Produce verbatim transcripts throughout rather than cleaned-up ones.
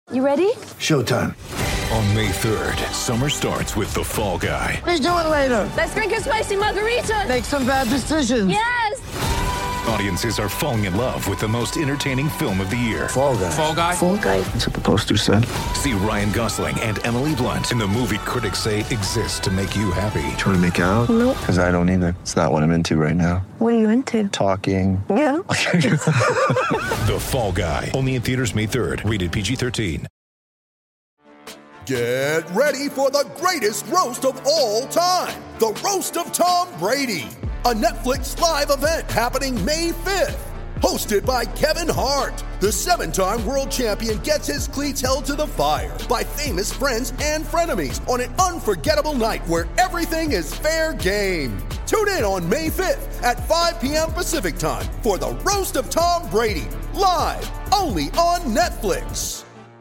You ready? Showtime. On May third, summer starts with The Fall Guy. Let's do it later. Let's drink a spicy margarita. Make some bad decisions. Yes! Audiences are falling in love with the most entertaining film of the year. Fall Guy. Fall Guy? Fall Guy. That's what the poster said. See Ryan Gosling and Emily Blunt in the movie critics say exists to make you happy. Trying to make it out? Nope. Because I don't either. It's not what I'm into right now. What are you into? Talking. Yeah. The Fall Guy. Only in theaters May third. Rated P G thirteen. Get ready for the greatest roast of all time. The Roast of Tom Brady. A Netflix live event happening May fifth. Hosted by Kevin Hart. The seven-time world champion gets his cleats held to the fire by famous friends and frenemies on an unforgettable night where everything is fair game. Tune in on May fifth at five p.m. Pacific time for the Roast of Tom Brady. Live only on Netflix.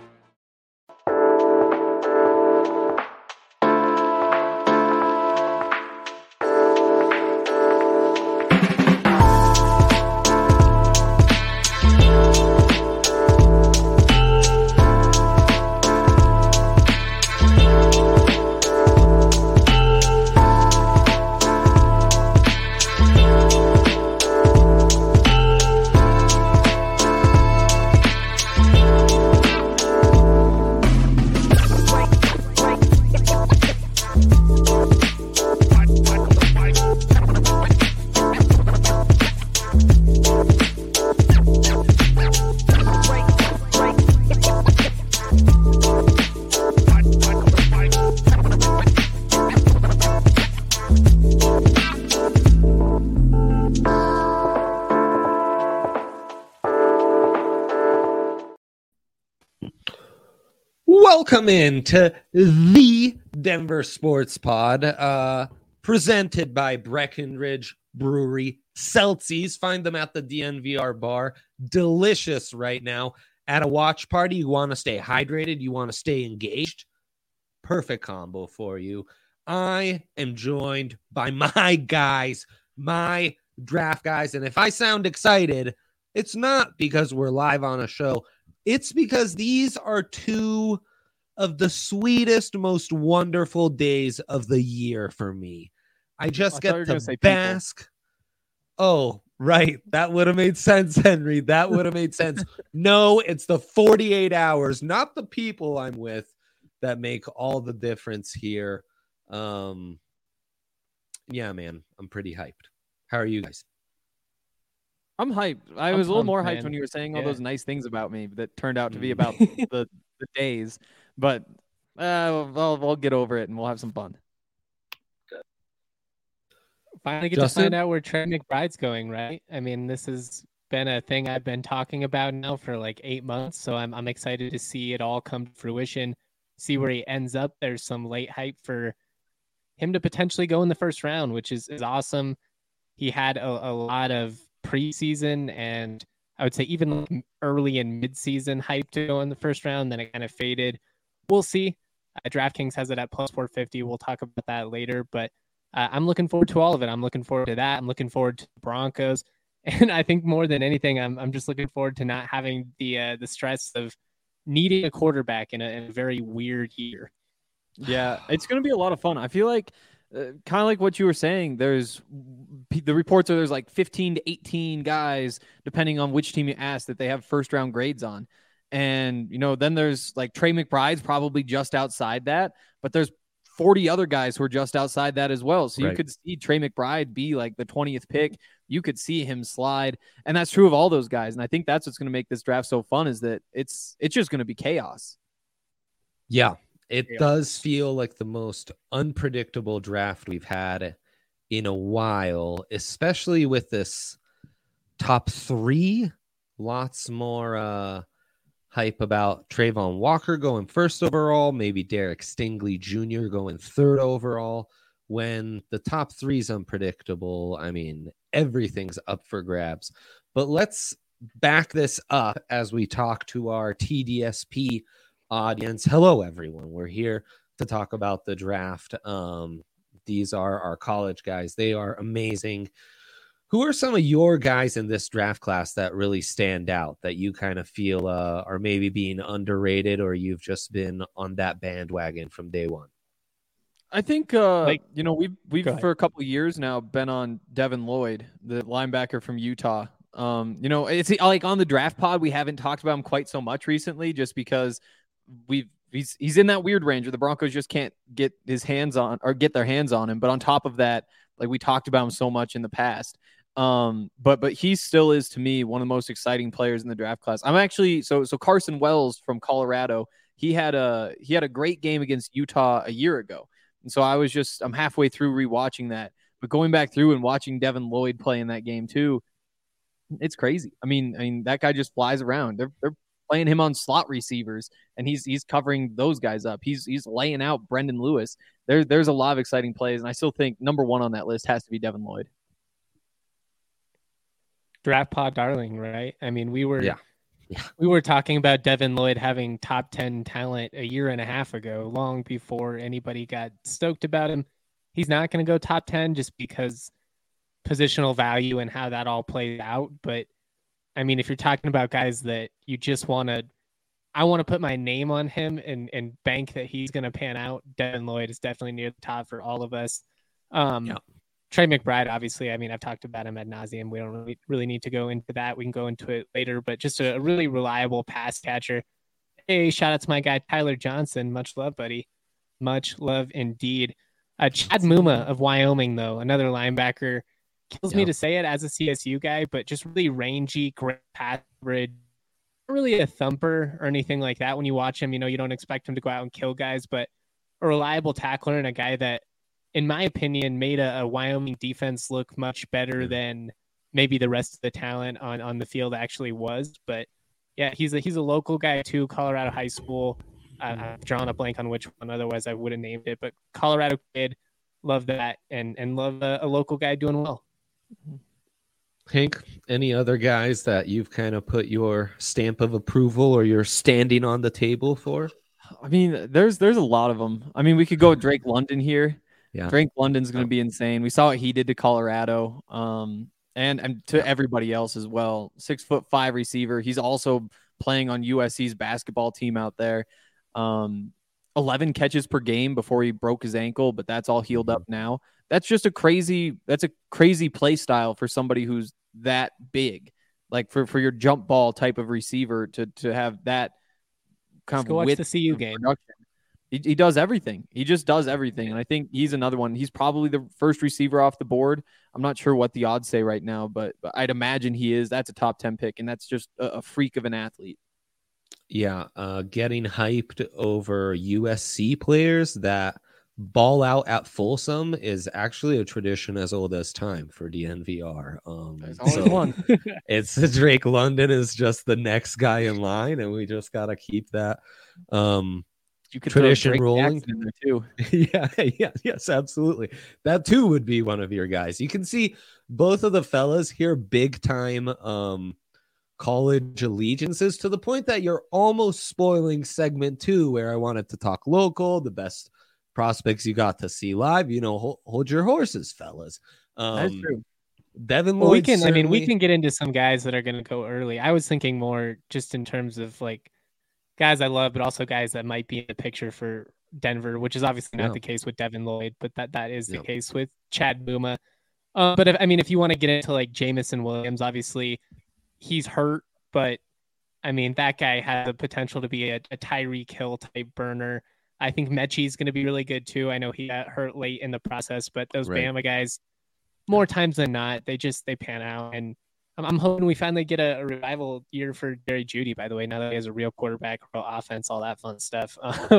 Welcome in to the Denver Sports Pod, uh, presented by Breckenridge Brewery Celsius. Find them at the D N V R bar. Delicious right now. At a watch party, you want to stay hydrated, you want to stay engaged. Perfect combo for you. I am joined by my guys, my draft guys. And if I sound excited, it's not because we're live on a show. It's because these are two of the sweetest, most wonderful days of the year for me. I just I get to bask. People. Oh, right. That would have made sense, Henry. That would have made sense. No, it's the forty-eight hours, not the people I'm with, that make all the difference here. Um, yeah, man, I'm pretty hyped. How are you guys? I'm hyped. I I'm was a little pumped, more hyped man. when you were saying all Yeah. those nice things about me that turned out to be about the, the days. But uh, we'll, we'll get over it and we'll have some fun. Finally get Justin? to find out where Trey McBride's going, right? I mean, this has been a thing I've been talking about now for like eight months. So I'm I'm excited to see it all come to fruition, see where he ends up. There's some late hype for him to potentially go in the first round, which is, is awesome. He had a, a lot of preseason and I would say even early and mid-season hype to go in the first round. Then it kind of faded. We'll see. Uh, DraftKings has it at plus four fifty. We'll talk about that later, but uh, I'm looking forward to all of it. I'm looking forward to that. I'm looking forward to the Broncos. And I think more than anything, I'm I'm just looking forward to not having the uh, the stress of needing a quarterback in a, in a very weird year. Yeah, it's going to be a lot of fun. I feel like uh, kind of like what you were saying, there's the reports are there's like fifteen to eighteen guys, depending on which team you ask, that they have first round grades on. And, you know, then there's like Trey McBride's probably just outside that, but there's forty other guys who are just outside that as well. So right. You could see Trey McBride be like the twentieth pick. You could see him slide. And that's true of all those guys. And I think that's what's going to make this draft so fun is that it's, it's just going to be chaos. Yeah. It Yeah. does feel like the most unpredictable draft we've had in a while, especially with this top three. Lots more uh, hype about Trayvon Walker going first overall, maybe Derek Stingley Junior going third overall. When the top three is unpredictable, I mean, everything's up for grabs. But let's back this up as we talk to our T D S P audience. Hello, everyone. We're here to talk about the draft. Um, these are our college guys. They are amazing. Who are some of your guys in this draft class that really stand out that you kind of feel uh, are maybe being underrated, or you've just been on that bandwagon from day one? I think, uh, Like- you know, we've we've Go ahead. for a couple of years now been on Devin Lloyd, the linebacker from Utah. Um, you know, it's like on the draft pod, we haven't talked about him quite so much recently, just because we've he's he's in that weird range where the Broncos just can't get his hands on or get their hands on him. But on top of that, like we talked about him so much in the past. Um, but but he still is to me one of the most exciting players in the draft class. I'm actually so so Carson Wells from Colorado. He had a he had a great game against Utah a year ago, and so I was just I'm halfway through rewatching that. But going back through and watching Devin Lloyd play in that game too, it's crazy. I mean, I mean that guy just flies around. They're they're playing him on slot receivers, and he's he's covering those guys up. He's he's laying out Brendan Lewis. There there's a lot of exciting plays, and I still think number one on that list has to be Devin Lloyd. Draft pod darling, right? I mean, we were Yeah. Yeah. we were talking about Devin Lloyd having top ten talent a year and a half ago, long before anybody got stoked about him. He's not going to go top ten just because positional value and how that all plays out. But I mean, if you're talking about guys that you just want to, I want to put my name on him and, and bank that he's going to pan out, Devin Lloyd is definitely near the top for all of us. Um, Yeah. Trey McBride, obviously, I mean, I've talked about him ad nauseum. We don't really, really need to go into that. We can go into it later, but just a, a really reliable pass catcher. Hey, shout out to my guy, Tyler Johnson. Much love, buddy. Much love indeed. Uh, Chad Muma of Wyoming, though, another linebacker. Kills Yeah. me to say it as a C S U guy, but just really rangy, great pass coverage. Not really a thumper or anything like that. When you watch him, you know, you don't expect him to go out and kill guys, but a reliable tackler and a guy that, in my opinion, made a, a Wyoming defense look much better than maybe the rest of the talent on, on the field actually was. But yeah, he's a he's a local guy too, Colorado high school. Uh, I've drawn a blank on which one, otherwise I would have named it. But Colorado kid, love that, and and love a, a local guy doing well. Hank, any other guys that you've kind of put your stamp of approval or you're standing on the table for? I mean, there's there's a lot of them. I mean, we could go with Drake London here. Yeah. Drake London's going to be insane. We saw what he did to Colorado, um, and and to everybody else as well. Six foot five receiver. He's also playing on U S C's basketball team out there. Um, eleven catches per game before he broke his ankle, but that's all healed up now. That's just a crazy. That's a crazy play style for somebody who's that big, like for, for your jump ball type of receiver to to have that kind Let's of go watch width the C U of game. production. He, he does everything. He just does everything. And I think he's another one. He's probably the first receiver off the board. I'm not sure what the odds say right now, but, but I'd imagine he is. That's a top ten pick, and that's just a, a freak of an athlete. Yeah, uh, getting hyped over U S C players that ball out at Folsom is actually a tradition as old as time for D N V R. Um, There's always so one. it's Drake London is just the next guy in line, and we just got to keep that um, You could throw tradition Drake rolling. Jackson in there too. yeah, yeah, yes, absolutely. That too would be one of your guys. You can see both of the fellas here big time um, college allegiances to the point that you're almost spoiling segment two, where I wanted to talk local, the best prospects you got to see live. You know, hold, hold your horses, fellas. Um, That's true. Devin Well, we Lloyd. can. I mean, we certainly- can get into some guys that are going to go early. I was thinking more just in terms of like guys I love, but also guys that might be in the picture for Denver, which is obviously not Yeah. the case with Devin Lloyd, but that that is the Yeah. case with Chad Buma. Uh, but if, I mean, if you want to get into like Jamison Williams, obviously he's hurt, but I mean that guy has the potential to be a, a Tyreek Hill type burner. I think Mechie's going to be really good too. I know he got hurt late in the process, but those Right. Bama guys, more times than not, they just they pan out. And I'm, I'm hoping we finally get a, a revival year for Jerry Jeudy. By the way, now that he has a real quarterback, real offense, all that fun stuff.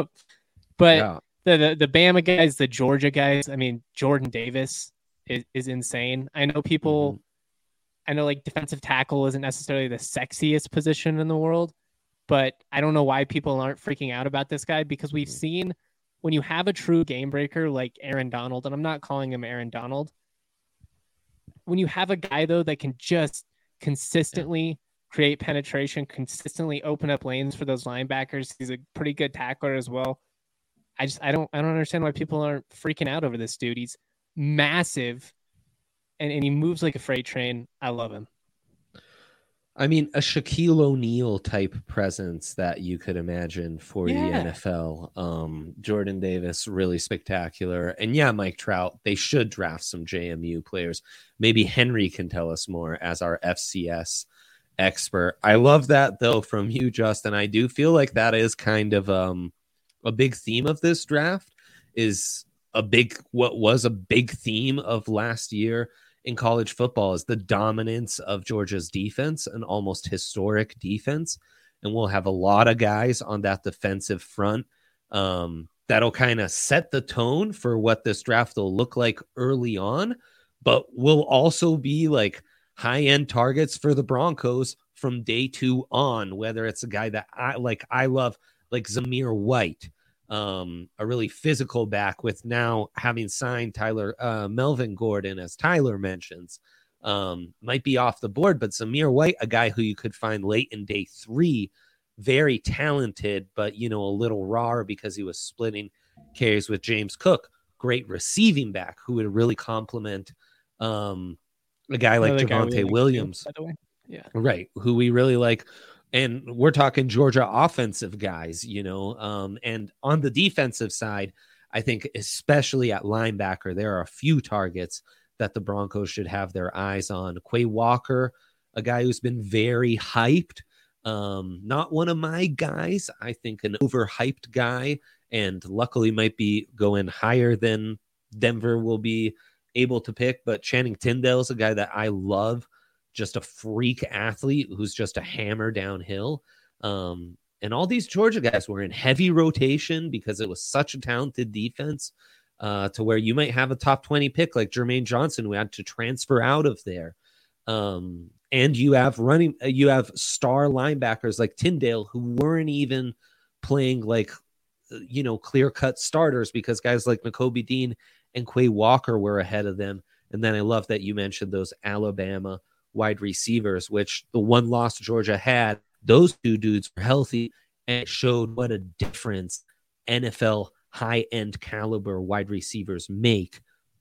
but Yeah. the, the the Bama guys, the Georgia guys. I mean, Jordan Davis is, is insane. I know people. Mhm. I know like defensive tackle isn't necessarily the sexiest position in the world, but I don't know why people aren't freaking out about this guy, because we've seen when you have a true game breaker like Aaron Donald, and I'm not calling him Aaron Donald, when you have a guy though that can just consistently create penetration, consistently open up lanes for those linebackers, he's a pretty good tackler as well. I just I don't I don't understand why people aren't freaking out over this dude. He's massive, and, and he moves like a freight train. I love him. I mean, a Shaquille O'Neal type presence that you could imagine for Yeah. the N F L. Um, Jordan Davis, really spectacular. And yeah, Mike Trout, they should draft some J M U players. Maybe Henry can tell us more as our F C S expert. I love that, though, from you, Justin. I do feel like that is kind of um, a big theme of this draft, is a big, what was a big theme of last year in college football, is the dominance of Georgia's defense, an almost historic defense. And we'll have a lot of guys on that defensive front um, that'll kind of set the tone for what this draft will look like early on, but will also be like high-end targets for the Broncos from day two on, whether it's a guy that I like, I love, like Zamir White, um, a really physical back with now having signed Tyler, uh, Melvin Gordon, as Tyler mentions, um, might be off the board, but Zamir White, a guy who you could find late in day three, very talented, but, you know, a little raw because he was splitting carries with James Cook, great receiving back who would really complement, um, a guy like Another guy we Javonte like Williams, too, by the way. Yeah. right, who we really like. And we're talking Georgia offensive guys, you know, um, and on the defensive side, I think especially at linebacker, there are a few targets that the Broncos should have their eyes on. Quay Walker, a guy who's been very hyped, um, not one of my guys. I think an overhyped guy, and luckily might be going higher than Denver will be able to pick. But Channing Tyndale is a guy that I love. Just a freak athlete who's just a hammer downhill. Um, and all these Georgia guys were in heavy rotation because it was such a talented defense, uh, to where you might have a top twenty pick like Jermaine Johnson, who had to transfer out of there. Um, and you have running, you have star linebackers like Tyndale who weren't even playing like, you know, clear cut starters because guys like Nakobe Dean and Quay Walker were ahead of them. And then I love that you mentioned those Alabama wide receivers, which the one loss Georgia had, those two dudes were healthy, and it showed what a difference N F L high-end caliber wide receivers make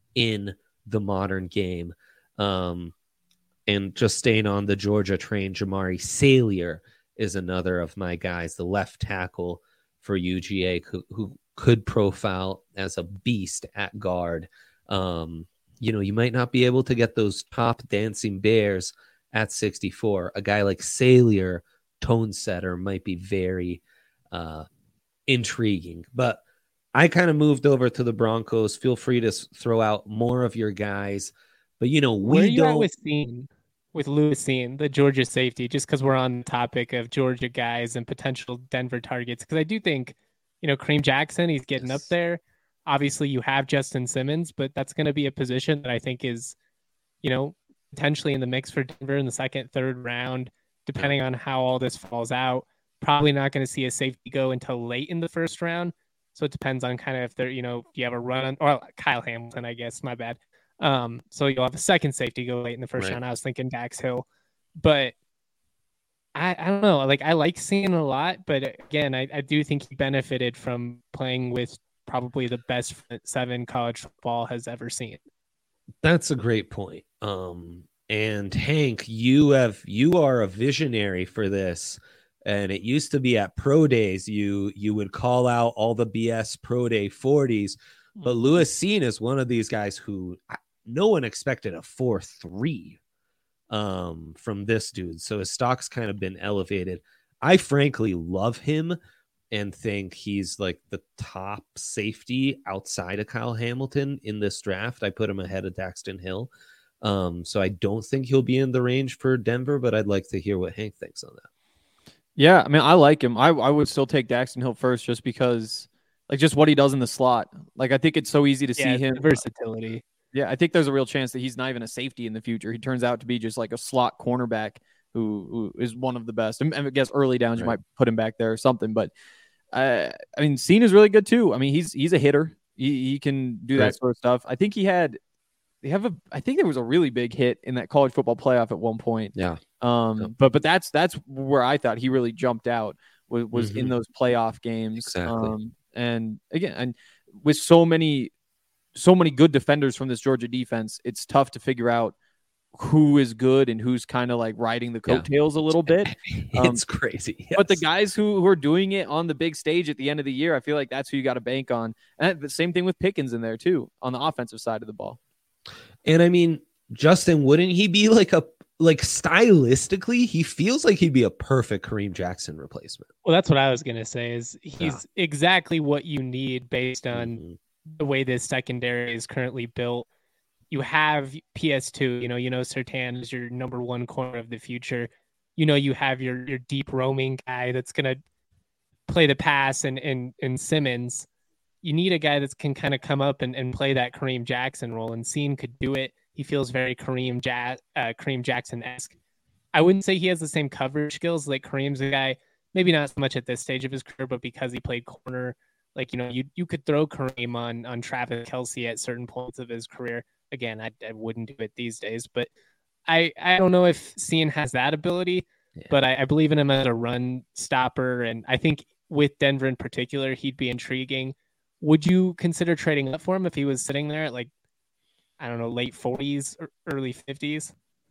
in the modern game. Um, and just staying on the Georgia train, Jamari Salier is another of my guys, the left tackle for U G A, who, who could profile as a beast at guard. Um, You know, you might not be able to get those top dancing bears at sixty-four. A guy like Salier, tone setter, might be very uh, intriguing. But I kind of moved over to the Broncos. Feel free to s- throw out more of your guys. But, you know, we Where are you don't. at with Scene, with Lewis Scene, the Georgia safety, just because we're on the topic of Georgia guys and potential Denver targets? Because I do think, you know, Kareem Jackson, he's getting Yes. up there. Obviously, you have Justin Simmons, but that's going to be a position that I think is, you know, potentially in the mix for Denver in the second, third round, depending on how all this falls out. Probably not going to see a safety go until late in the first round. So it depends on kind of if they're, you know, if you have a run on, or Kyle Hamilton, I guess, my bad. Um, so you'll have a second safety go late in the first Right. round. I was thinking Dax Hill, but I, I don't know. Like, I like seeing a lot, but again, I, I do think he benefited from playing with probably the best front seven college football has ever seen. That's a great point. Um, and Hank, you have you are a visionary for this. And it used to be at pro days, you you would call out all the B S pro day forties. But Lewis Cine is one of these guys who no one expected a four three um, from this dude. So his stock's kind of been elevated. I frankly love him and think he's like the top safety outside of Kyle Hamilton in this draft. I put him ahead of Daxton Hill. Um, so I don't think he'll be in the range for Denver, but I'd like to hear what Hank thinks on that. Yeah, I mean, I like him. I, I would still take Daxton Hill first just because, like, just what he does in the slot. Like, I think it's so easy to Yeah, see him. versatility. Yeah, I think there's a real chance that he's not even a safety in the future. He turns out to be just like a slot cornerback who, who is one of the best. And I guess early downs, you Right. might put him back there or something. But, uh, I mean, Cine is really good, too. I mean, he's he's a hitter. He, he can do Right. that sort of stuff. I think he had – they have a. I think there was a really big hit in that college football playoff at one point. Yeah. Um, Yep. but but that's that's where I thought he really jumped out was, was in Mhm. those playoff games. Exactly. Um, and again, and with so many so many good defenders from this Georgia defense. It's tough to figure out who is good and who's kind of like riding the coattails yeah. a little bit. Um, it's crazy. Yes. But the guys who, who are doing it on the big stage at the end of the year, I feel like that's who you got to bank on. And the same thing with Pickens in there too, on the offensive side of the ball. And I mean, Justin, wouldn't he be like a, like stylistically, he feels like he'd be a perfect Kareem Jackson replacement. Well, that's what I was going to say is he's yeah. exactly what you need based on mm-hmm. the way this secondary is currently built. You have P S two, you know, you know, Surtain is your number one corner of the future. You know, you have your, your deep roaming guy that's going to play the pass and, and, and Simmons. You need a guy that can kind of come up and, and play that Kareem Jackson role, and Cine could do it. He feels very Kareem, ja- uh, Kareem Jackson-esque. I wouldn't say he has the same coverage skills. Like Kareem's a guy, maybe not so much at this stage of his career, but because he played corner, like, you know, you you could throw Kareem on, on Travis Kelce at certain points of his career. Again, I, I wouldn't do it these days, but I, I don't know if Cine has that ability, yeah. but I, I believe in him as a run stopper. And I think with Denver in particular, he'd be intriguing. Would you consider trading up for him if he was sitting there at like, I don't know, late forties or early fifties?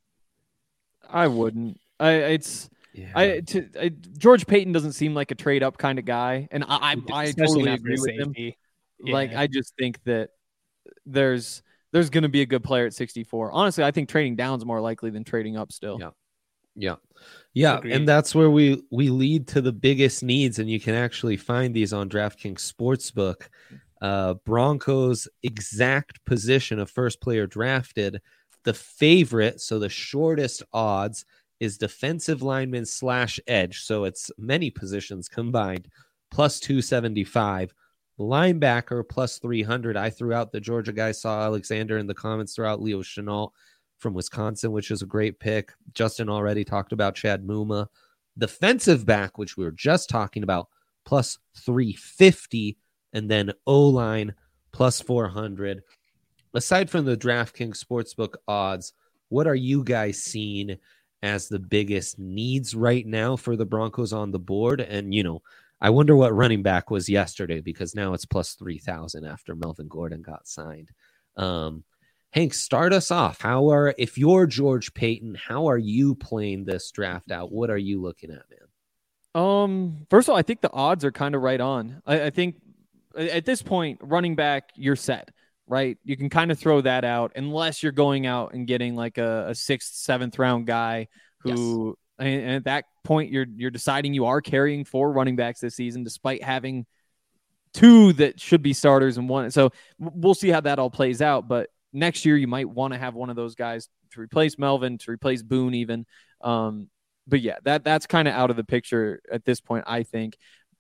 I wouldn't. I it's yeah. I, to, I George Payton doesn't seem like a trade up kind of guy, and I I, I totally agree with him. Yeah. Like I just think that there's there's going to be a good player at sixty-four. Honestly, I think trading down is more likely than trading up still. Yeah. Yeah. Yeah. Agreed. And that's where we, we lead to the biggest needs. And you can actually find these on DraftKings Sportsbook. Uh, Broncos exact position of first player drafted. The favorite, so the shortest odds, is defensive lineman slash edge. So it's many positions combined, plus two seventy-five. Linebacker, plus three hundred. I threw out the Georgia guy, saw Alexander in the comments, throw out Leo Chenal from Wisconsin, which is a great pick. Justin already talked about Chad Muma. Defensive back, which we were just talking about, plus three fifty. And then O-line, plus four hundred. Aside from the DraftKings Sportsbook odds, what are you guys seeing as the biggest needs right now for the Broncos on the board? And, you know, I wonder what running back was yesterday, because now it's plus three thousand after Melvin Gordon got signed. Um, Hank, start us off. How are, if you're George Payton, how are you playing this draft out? What are you looking at, man? Um, first of all, I think the odds are kind of right on. I, I think at this point, running back, you're set, right? You can kind of throw that out unless you're going out and getting like a, a sixth, seventh round guy who, yes. and, and at that point, you're you're deciding you are carrying four running backs this season, despite having two that should be starters and one. So we'll see how that all plays out. But next year, you might want to have one of those guys to replace Melvin, to replace Boone, even. Um, but yeah, that that's kind of out of the picture at this point, I think.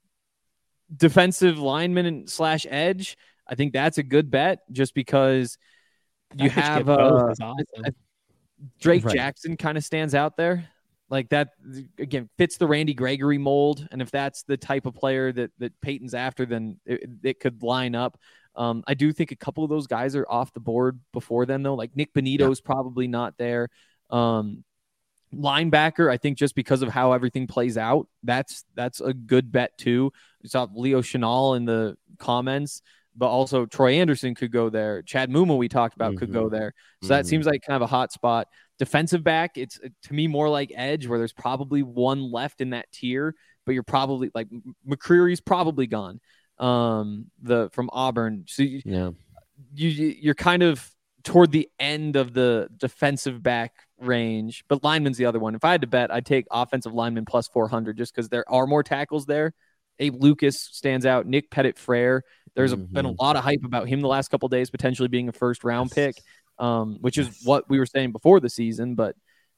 Defensive lineman slash edge, I think that's a good bet, just because you have uh, awesome. Drake right. Jackson kind of stands out there. Like that, again, fits the Randy Gregory mold. And if that's the type of player that, that Peyton's after, then it, it could line up. Um, I do think a couple of those guys are off the board before then, though. Like Nick Benito's yeah. probably not there. Um, linebacker, I think just because of how everything plays out, that's that's a good bet too. You saw Leo Chenal in the comments, but also Troy Anderson could go there. Chad Muma, we talked about, mm-hmm. could go there. So mm-hmm. that seems like kind of a hot spot. Defensive back, it's to me more like edge, where there's probably one left in that tier, but you're probably like McCreary's probably gone. Um, the from Auburn, so you, yeah, you you're kind of toward the end of the defensive back range, but lineman's the other one. If I had to bet, I'd take offensive lineman plus four hundred, just because there are more tackles there. Abe Lucas stands out. Nick Pettit-Frere. There's a, mm-hmm. been a lot of hype about him the last couple of days, potentially being a first round pick, um, which is what we were saying before the season, but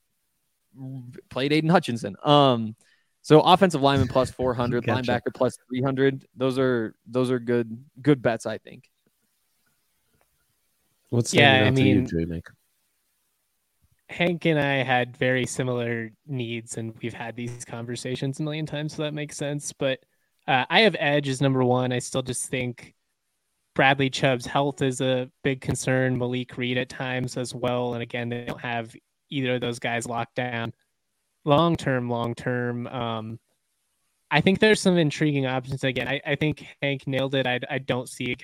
played Aiden Hutchinson. Um, so offensive lineman plus four hundred, gotcha. Linebacker plus three hundred. Those are, those are good, good bets, I think. What's yeah, I mean, you, J-Mac? Hank and I had very similar needs, and we've had these conversations a million times, so that makes sense. But uh, I have edge as number one. I still just think Bradley Chubb's health is a big concern. Malik Reed at times as well. And again, they don't have either of those guys locked down. Long-term, long-term. Um, I think there's some intriguing options. Again, I, I think Hank nailed it. I, I don't see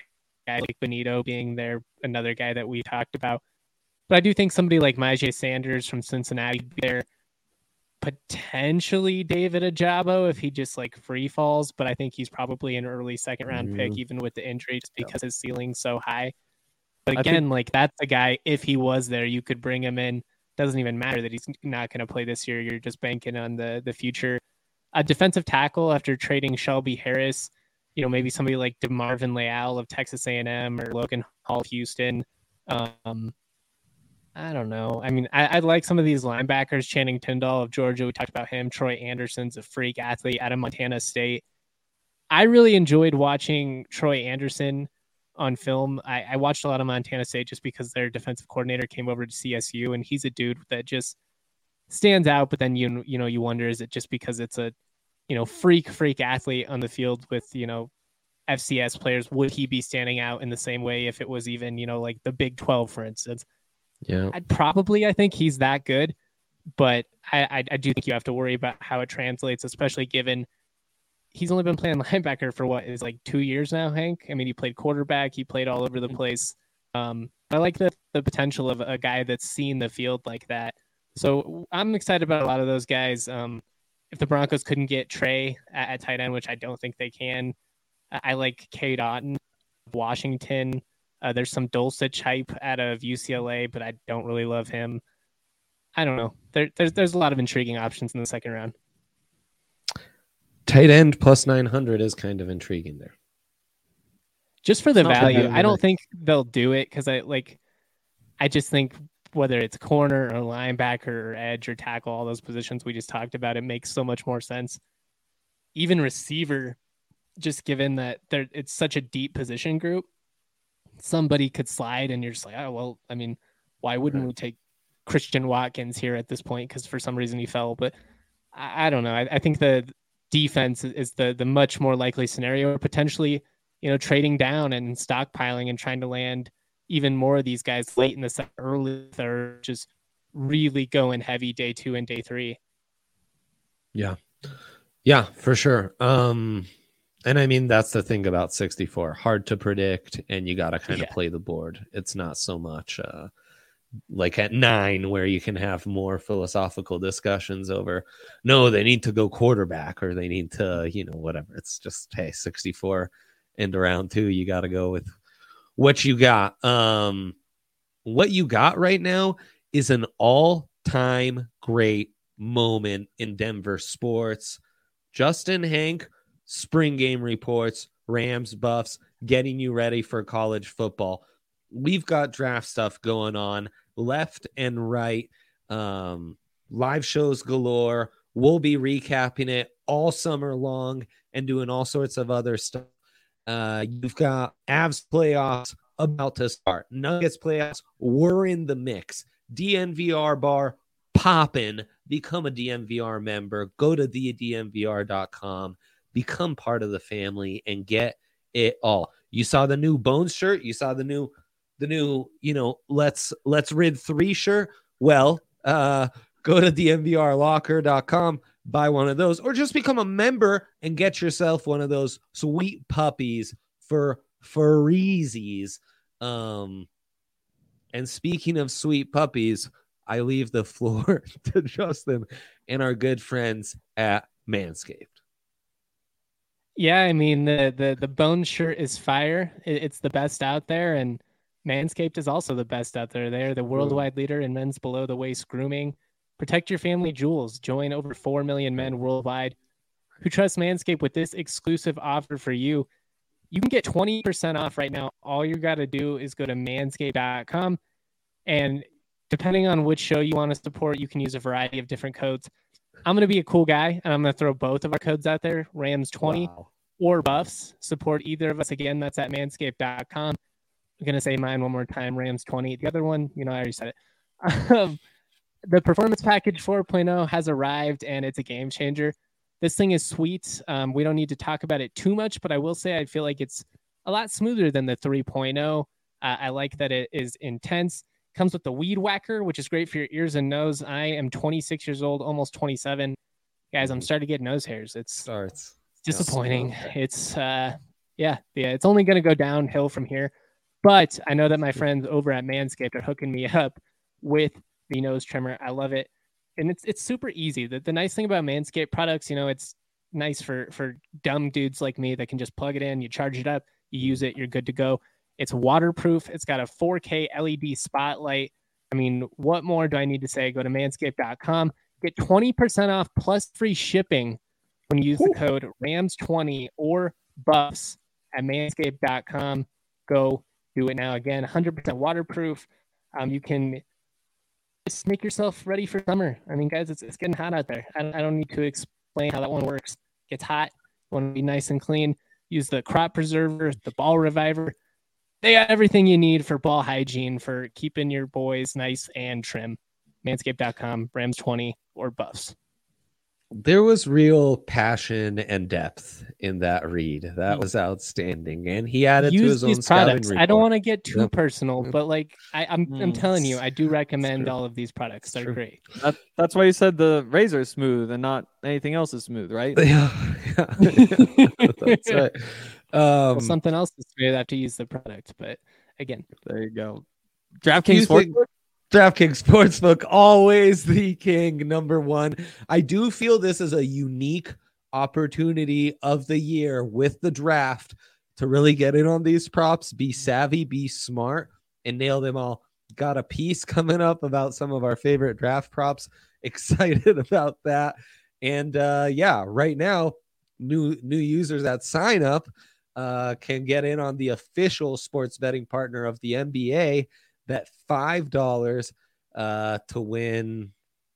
guy like Benito being there, another guy that we talked about. But I do think somebody like Myjai Sanders from Cincinnati would be there. Potentially David Ajabo if he just like free falls, but I think he's probably an early second round mm-hmm. pick, even with the injury, just because yeah. his ceiling's so high. But again, think... like that's a guy, if he was there, you could bring him in. Doesn't even matter that he's not going to play this year. You're just banking on the the future. A defensive tackle after trading Shelby Harris, you know, maybe somebody like DeMarvin Leal of Texas A and M or Logan Hall of Houston. Um, I don't know. I mean, I, I like some of these linebackers. Channing Tindall of Georgia, we talked about him. Troy Anderson's a freak athlete out of Montana State. I really enjoyed watching Troy Anderson on film. I, I watched a lot of Montana State just because their defensive coordinator came over to C S U, and he's a dude that just stands out. But then you you know you wonder, is it just because it's a you know freak freak athlete on the field with you know F C S players? Would he be standing out in the same way if it was even you know like the Big twelve, for instance? Yeah, I'd probably I think he's that good, but I, I I do think you have to worry about how it translates, especially given he's only been playing linebacker for what is like two years now, Hank. I mean, he played quarterback, he played all over the place. Um, I like the the potential of a guy that's seen the field like that. So I'm excited about a lot of those guys. Um, if the Broncos couldn't get Trey at, at tight end, which I don't think they can, I, I like Cade Otton of Washington. Uh, there's some Dulcich hype out of U C L A, but I don't really love him. I don't know. There, there's there's a lot of intriguing options in the second round. Tight end plus nine hundred is kind of intriguing there. Just for the value, I don't think they'll do it because I like. I just think whether it's corner or linebacker or edge or tackle, all those positions we just talked about, it makes so much more sense. Even receiver, just given that there it's such a deep position group. Somebody could slide and you're just like, oh, well, I mean, why wouldn't right. we take Christian Watkins here at this point? Because for some reason he fell. But I, I don't know. I, I think the defense is the the much more likely scenario, or potentially, you know, trading down and stockpiling and trying to land even more of these guys late in the second, early third, just really going heavy day two and day three. Yeah. Yeah, for sure. Um, And I mean, that's the thing about sixty-four. Hard to predict, and you got to kind of yeah. play the board. It's not so much uh, like at nine where you can have more philosophical discussions over, no, they need to go quarterback or they need to, you know, whatever. It's just, hey, sixty-four into round two, you got to go with what you got. Um, what you got right now is an all-time great moment in Denver sports. Justin Hank, spring game reports, Rams, Buffs, getting you ready for college football. We've got draft stuff going on left and right. Um, live shows galore. We'll be recapping it all summer long and doing all sorts of other stuff. Uh, you've got Avs playoffs about to start. Nuggets playoffs, we're in the mix. D N V R bar popping. Become a D N V R member. Go to the D N V R dot com. Become part of the family and get it all. You saw the new Bones shirt. You saw the new, the new, you know, let's, let's rid three shirt. Well, uh, go to D N V R locker dot com, buy one of those, or just become a member and get yourself one of those sweet puppies for freezies. Um, and speaking of sweet puppies, I leave the floor to Justin and our good friends at Manscaped. Yeah, I mean, the the the Bone shirt is fire. It, it's the best out there, and Manscaped is also the best out there. They're the worldwide leader in men's below-the-waist grooming. Protect your family jewels. Join over four million men worldwide who trust Manscaped with this exclusive offer for you. You can get twenty percent off right now. All you got to do is go to manscaped dot com, and depending on which show you want to support, you can use a variety of different codes. I'm going to be a cool guy, and I'm going to throw both of our codes out there, Rams twenty wow. or Buffs. Support either of us. Again, that's at manscaped dot com. I'm going to say mine one more time, Rams twenty. The other one, you know, I already said it. Um, the Performance Package four point oh has arrived, and it's a game changer. This thing is sweet. Um, we don't need to talk about it too much, but I will say I feel like it's a lot smoother than the three point oh. Uh, I like that it is intense. Comes with the Weed Whacker, which is great for your ears and nose. I am twenty-six years old, almost twenty-seven. Guys, I'm starting to get nose hairs. It's Starts. disappointing. Yes. It's uh, Yeah, yeah, it's only going to go downhill from here. But I know that my friends over at Manscaped are hooking me up with the nose trimmer. I love it. And it's it's super easy. The, the nice thing about Manscaped products, you know, it's nice for, for dumb dudes like me that can just plug it in, you charge it up, you use it, you're good to go. It's waterproof. It's got a four K L E D spotlight. I mean, what more do I need to say? Go to manscaped dot com. Get twenty percent off plus free shipping when you use the code Rams twenty or Buffs at manscaped dot com. Go do it now. Again, one hundred percent waterproof. Um, you can just make yourself ready for summer. I mean, guys, it's, it's getting hot out there. I don't, I don't need to explain how that one works. It gets hot. You want to be nice and clean. Use the crop preserver, the ball reviver. They got everything you need for ball hygiene, for keeping your boys nice and trim. manscaped dot com, Rams twenty or Buffs. There was real passion and depth in that read. That was outstanding. And he added Use to his these own scouting products. report. I don't want to get too Yep. personal, but like I, I'm I'm Mm. telling you, I do recommend true. all of these products. They're true. great. That, that's why you said the razor is smooth and not anything else is smooth, right? Yeah, yeah. That's right. Um, Well, something else is great. I have to use the product, but again, There you go. do you DraftKings think- Sportsbook. DraftKings Sportsbook, always the king, number one. I do feel this is a unique opportunity of the year with the draft to really get in on these props, be savvy, be smart, and nail them all. Got a piece coming up about some of our favorite draft props. Excited about that. And uh, yeah, right now, new new users that sign up uh, can get in on the official sports betting partner of the N B A. Bet five dollars uh, to win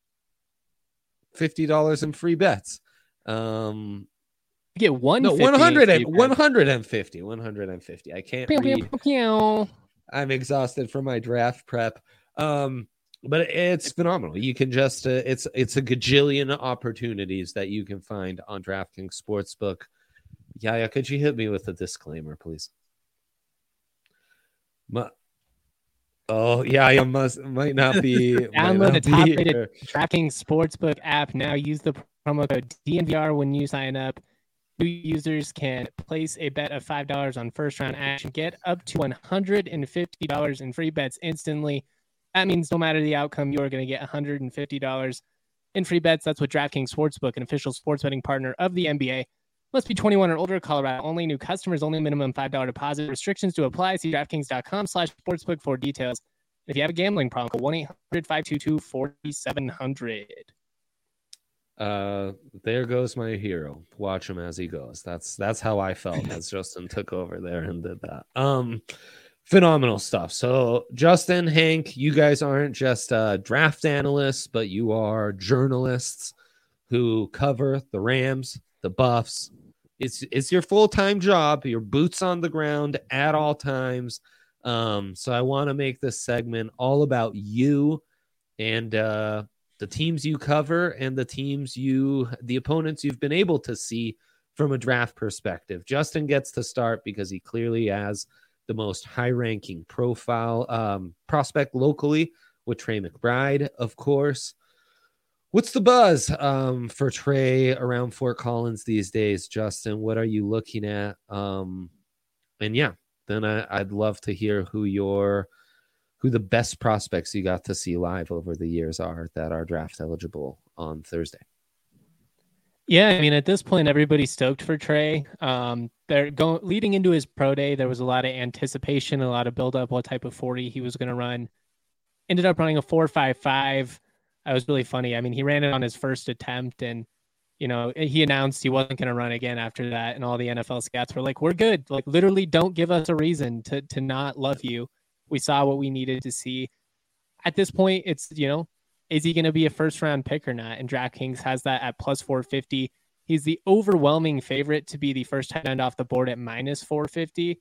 fifty dollars in free bets. Um, you get one. no, one hundred and one hundred fifty. one hundred fifty. I can't read. I'm exhausted from my draft prep. Um, but it's phenomenal. You can just uh, it's it's a gajillion opportunities that you can find on DraftKings Sportsbook. Yaya, could you hit me with a disclaimer, please? My, oh, Yaya must might not be. might Download not the be top-rated here. DraftKings Sportsbook app now. Use the promo code D N V R when you sign up. New users can place a bet of five dollars on first round action. Get up to one hundred fifty dollars in free bets instantly. That means no matter the outcome, you are going to get one hundred fifty dollars in free bets. That's what DraftKings Sportsbook, an official sports betting partner of the N B A. Must be twenty-one or older. Colorado only. New customers only. Minimum five dollars deposit. Restrictions to apply. See DraftKings dot com slash sportsbook for details. If you have a gambling problem, call one eight hundred five two two four seven zero zero. Uh, there goes my hero. Watch him as he goes. That's that's how I felt as Justin took over there and did that. Um, phenomenal stuff. So Justin, Hank, you guys aren't just uh, draft analysts, but you are journalists who cover the Rams, the Buffs. It's it's your full time job. Your boots on the ground at all times. Um, so I want to make this segment all about you and uh. the teams you cover and the teams you, the opponents you've been able to see from a draft perspective. Justin gets to start because he clearly has the most high-ranking profile um, prospect locally with Trey McBride, of course. What's the buzz um, for Trey around Fort Collins these days, Justin? What are you looking at? Um, and yeah, then I, I'd love to hear who your who the best prospects you got to see live over the years are that are draft eligible on Thursday. Yeah, I mean, at this point, everybody's stoked for Trey. Um, they're going leading into his pro day. There was a lot of anticipation, a lot of buildup, what type of forty he was going to run. Ended up running a four five five. That was really funny. I mean, he ran it on his first attempt, and you know, he announced he wasn't going to run again after that. And all the N F L scouts were like, "We're good. Like, literally, don't give us a reason to to not love you. We saw what we needed to see." At this point, it's, you know, is he going to be a first round pick or not? And DraftKings has that at plus four fifty. He's the overwhelming favorite to be the first tight end off the board at minus four fifty.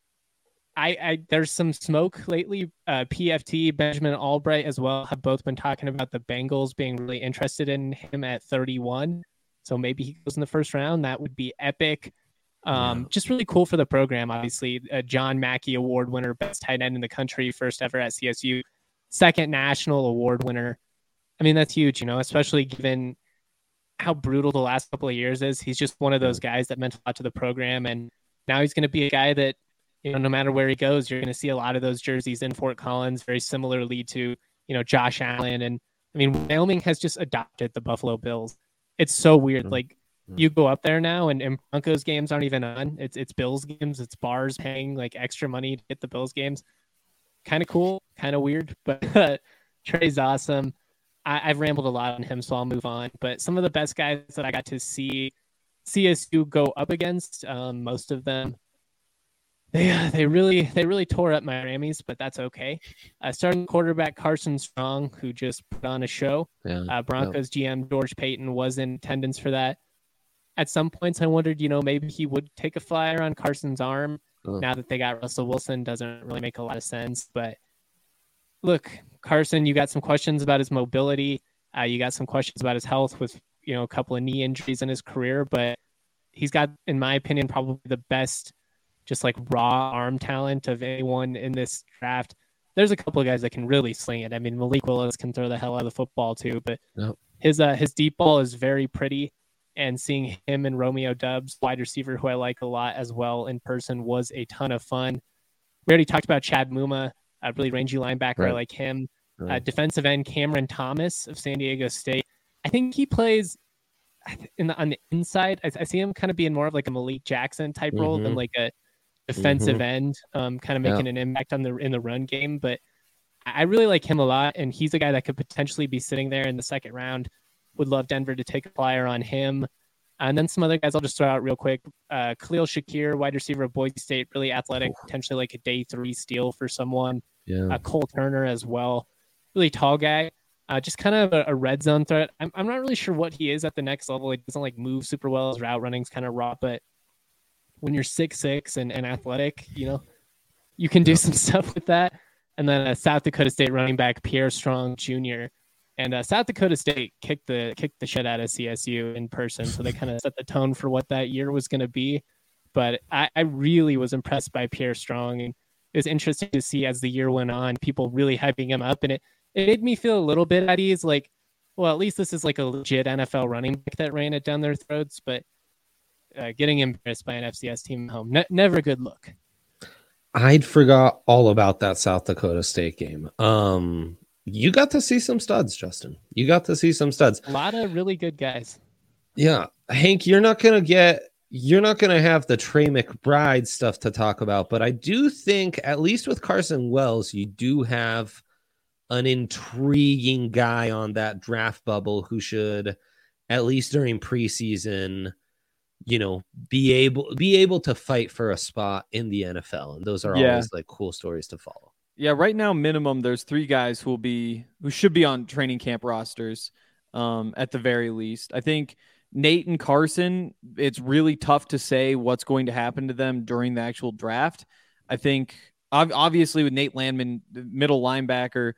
I, I there's some smoke lately. Uh, P F T, Benjamin Albright as well have both been talking about the Bengals being really interested in him at thirty-one. So maybe he goes in the first round. That would be epic. Um, yeah. Just really cool for the program. Obviously, a John Mackey Award winner, best tight end in the country, first ever at C S U, second national award winner. I mean, that's huge, you know, especially given how brutal the last couple of years is. He's just one of those guys that meant a lot to the program. And now he's going to be a guy that, you know, no matter where he goes, you're going to see a lot of those jerseys in Fort Collins, very similarly to, you know, Josh Allen. And I mean, Wyoming has just adopted the Buffalo Bills. It's so weird. Like, you go up there now and, and Broncos games aren't even on. It's it's Bills games. It's bars paying like extra money to get the Bills games. Kind of cool, kind of weird, but uh, Trey's awesome. I, I've rambled a lot on him, so I'll move on. But some of the best guys that I got to see C S U go up against, um, most of them, they uh, they really they really tore up Miami's, but that's okay. Uh, starting quarterback Carson Strong, who just put on a show. Yeah, uh, Broncos yeah. G M George Payton was in attendance for that. At some points, I wondered, you know, maybe he would take a flyer on Carson's arm. Oh. Now that they got Russell Wilson, doesn't really make a lot of sense. But look, Carson, you got some questions about his mobility. Uh, you got some questions about his health with, you know, a couple of knee injuries in his career. But he's got, in my opinion, probably the best, just like raw arm talent of anyone in this draft. There's a couple of guys that can really sling it. I mean, Malik Willis can throw the hell out of the football too. But yep. his uh, his deep ball is very pretty. And seeing him and Romeo Doubs, wide receiver, who I like a lot as well in person, was a ton of fun. We already talked about Chad Muma, a really rangy linebacker. Right. I like him. Right. Uh, defensive end Cameron Thomas of San Diego State. I think he plays in the, on the inside. I, I see him kind of being more of like a Malik Jackson type mm-hmm. role than like a defensive mm-hmm. end, um, kind of making yeah. an impact on the in the run game. But I really like him a lot, and he's a guy that could potentially be sitting there in the second round. Would love Denver to take a flyer on him. And then some other guys I'll just throw out real quick. Uh, Khalil Shakir, wide receiver of Boise State, really athletic, potentially like a day three steal for someone. Yeah. Uh, Cole Turner as well. Really tall guy. Uh, just kind of a, a red zone threat. I'm, I'm not really sure what he is at the next level. He doesn't like move super well. His route running's kind of raw, but when you're six six and, and athletic, you know, you can do yeah. some stuff with that. And then a South Dakota State running back, Pierre Strong Junior And uh, South Dakota State kicked the kicked the shit out of C S U in person, so they kind of set the tone for what that year was going to be. But I, I really was impressed by Pierre Strong, and it was interesting to see as the year went on, people really hyping him up, and it, it made me feel a little bit at ease. Like, well, at least this is like a legit N F L running back that ran it down their throats. But uh, getting embarrassed by an F C S team at home, ne- never a good look. I'd forgot all about that South Dakota State game. Um. You got to see some studs, Justin. You got to see some studs. A lot of really good guys. Yeah. Hank, you're not going to get, you're not going to have the Trey McBride stuff to talk about, but I do think, at least with Carson Wells, you do have an intriguing guy on that draft bubble who should, at least during preseason, you know, be able, be able to fight for a spot in the N F L. And those are yeah. always like cool stories to follow. Yeah, right now, minimum, there's three guys who will be who should be on training camp rosters, um, at the very least. I think Nate and Carson, it's really tough to say what's going to happen to them during the actual draft. I think obviously with Nate Landman, the middle linebacker,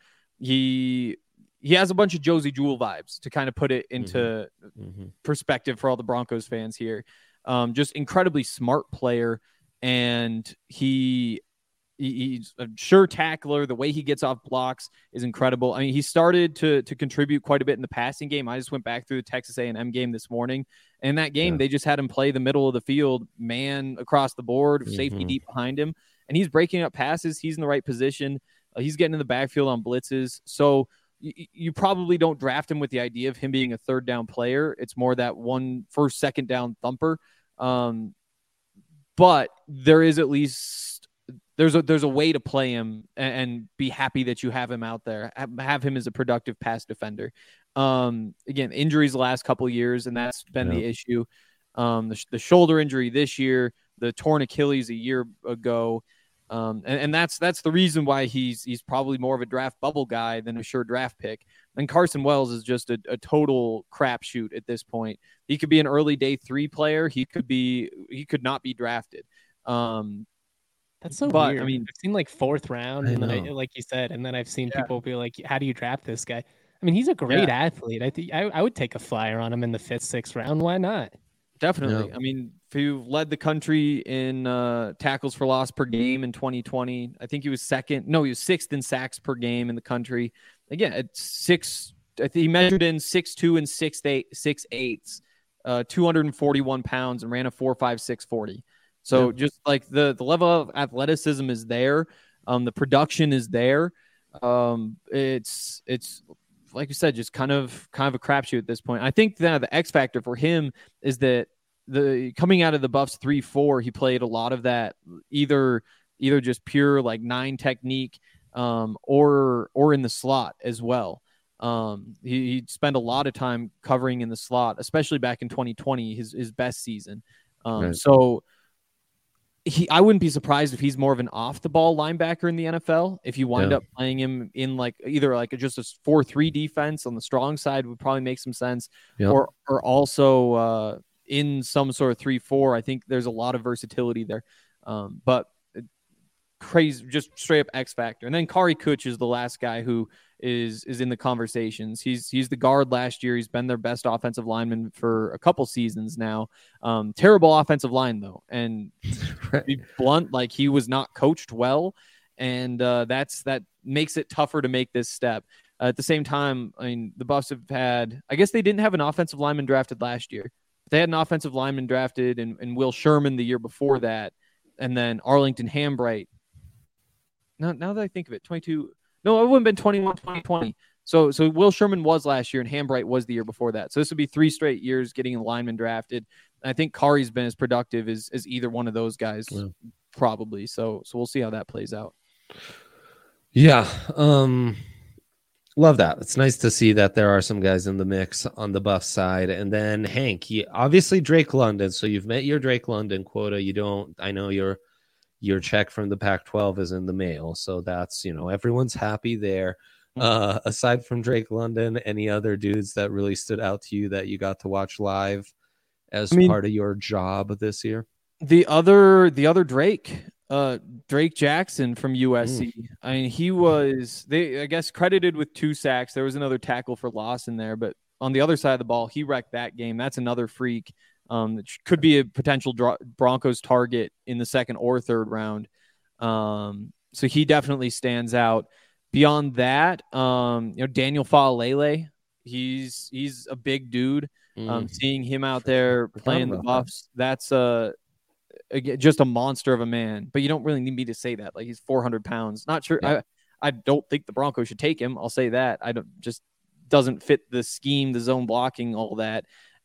he he has a bunch of Josie Jewell vibes, to kind of put it into mm-hmm. perspective for all the Broncos fans here. Um, just incredibly smart player, and he. He's a sure tackler. The way he gets off blocks is incredible. I mean, he started to to contribute quite a bit in the passing game. I just went back through the Texas A and M game this morning. And in that game, yeah. they just had him play the middle of the field, man across the board, mm-hmm. safety deep behind him. And he's breaking up passes. He's in the right position. Uh, he's getting in the backfield on blitzes. So y- you probably don't draft him with the idea of him being a third down player. It's more that one first, second down thumper. Um, but there is at least There's a there's a way to play him and, and be happy that you have him out there. Have, have him as a productive pass defender. Um, again, injuries the last couple of years, and that's been yeah. the issue. Um, the, the shoulder injury this year, the torn Achilles a year ago, um, and, and that's that's the reason why he's he's probably more of a draft bubble guy than a sure draft pick. And Carson Wells is just a, a total crapshoot at this point. He could be an early day three player. He could be he could not be drafted. Um, That's so but, weird. I mean, I've seen like fourth round, and then I, like you said, and then I've seen yeah. people be like, "How do you draft this guy?" I mean, he's a great yeah. athlete. I think I, I would take a flyer on him in the fifth, sixth round. Why not? Definitely. Yeah. I mean, if you led the country in uh, tackles for loss per game in twenty twenty, I think he was second. No, he was sixth in sacks per game in the country. Again, at six, I think he measured in six two and six eight, six eighths, uh, two hundred forty-one pounds, and ran a four five six forty. So Yeah. just like the the level of athleticism is there, um, the production is there. Um, it's it's like you said, just kind of kind of a crapshoot at this point. I think that the X factor for him is that the coming out of the Buffs three four, he played a lot of that either either just pure like nine technique, um, or or in the slot as well. Um, he, he spent a lot of time covering in the slot, especially back in twenty twenty, his his best season. Um, Right. so he, I wouldn't be surprised if he's more of an off the ball linebacker in the N F L. If you wind Yeah. up playing him in like either like a, just a four three defense on the strong side would probably make some sense, Yeah. or or also uh, in some sort of three four. I think there's a lot of versatility there, um, but crazy, just straight up X factor. And then Kari Kuch is the last guy who is is in the conversations. He's he's the guard last year. He's been their best offensive lineman for a couple seasons now. Um, terrible offensive line though, and to be blunt, like he was not coached well, and uh, that's that makes it tougher to make this step. Uh, at the same time, I mean, the Buffs have had. I guess they didn't have an offensive lineman drafted last year. They had an offensive lineman drafted, and, and Will Sherman the year before that, and then Arlington Hambright. Now, now that I think of it, twenty-two. No, it wouldn't have been twenty-one, twenty twenty. So, so Will Sherman was last year, and Hambright was the year before that. So this would be three straight years getting a lineman drafted. And I think Kari's been as productive as, as either one of those guys, Yeah. probably. So, so we'll see how that plays out. Yeah. Um, love that. It's nice to see that there are some guys in the mix on the Buff side. And then Hank, he, obviously Drake London. So you've met your Drake London quota. You don't, I know your, your check from the Pac twelve is in the mail. So that's, you know, everyone's happy there. Uh, aside from Drake London, any other dudes that really stood out to you that you got to watch live as I mean, part of your job this year? The other, the other Drake, uh, Drake Jackson from U S C. Mm. I mean, he was, they, I guess, credited with two sacks. There was another tackle for loss in there, but on the other side of the ball, he wrecked that game. That's another freak. Um, that could be a potential dro- Broncos target in the second or third round. Um, so he definitely stands out. Beyond that, um, you know, Daniel Faalele, he's he's a big dude. Um, Mm. seeing him out there playing the Buffs, that's a, a just a monster of a man. But you don't really need me to say that. Like, he's four hundred pounds. Not sure. Yeah. I I don't think the Broncos should take him. I'll say that. I don't just doesn't fit the scheme, the zone blocking, all that.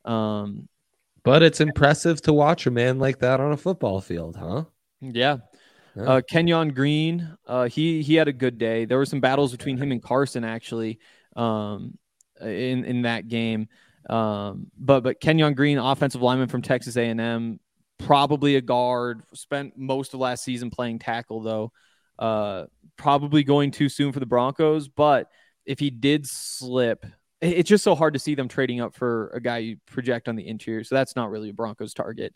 Um, But it's impressive to watch a man like that on a football field, huh? Yeah. Yeah. Uh, Kenyon Green, uh, he he had a good day. There were some battles between him and Carson, actually, um, in, in that game. Um, but but Kenyon Green, offensive lineman from Texas A and M, probably a guard, spent most of last season playing tackle, though. Uh, probably going too soon for the Broncos. But if he did slip, it's just so hard to see them trading up for a guy you project on the interior. So that's not really a Broncos target.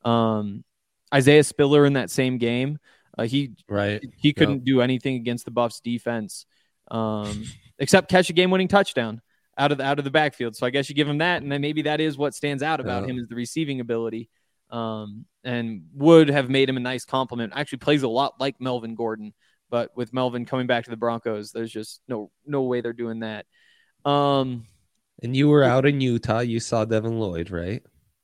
Um, Isaiah Spiller in that same game, uh, he right he couldn't yep. do anything against the Buffs defense, um, except catch a game-winning touchdown out of the, out of the backfield. So I guess you give him that, and then maybe that is what stands out about yeah. him is the receiving ability, um, and would have made him a nice compliment. Actually plays a lot like Melvin Gordon, but with Melvin coming back to the Broncos, there's just no no way they're doing that. Um, and you were out in Utah. You saw Devin Lloyd, right?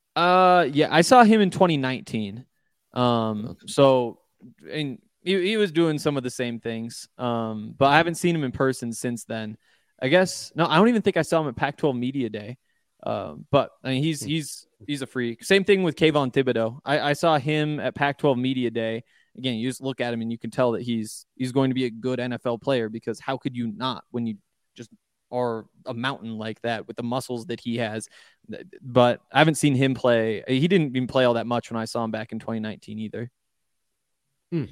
Uh, yeah, I saw him in twenty nineteen. Um, okay. so and he, he was doing some of the same things. Um, but I haven't seen him in person since then. I guess no, I don't even think I saw him at Pac twelve Media Day. Um, but I mean, he's he's he's a freak. Same thing with Kayvon Thibodeau. I, I saw him at Pac twelve Media Day. Again, you just look at him and you can tell that he's he's going to be a good N F L player, because how could you not when you just are a mountain like that with the muscles that he has? But I haven't seen him play. He didn't even play all that much when I saw him back in twenty nineteen either. Hmm.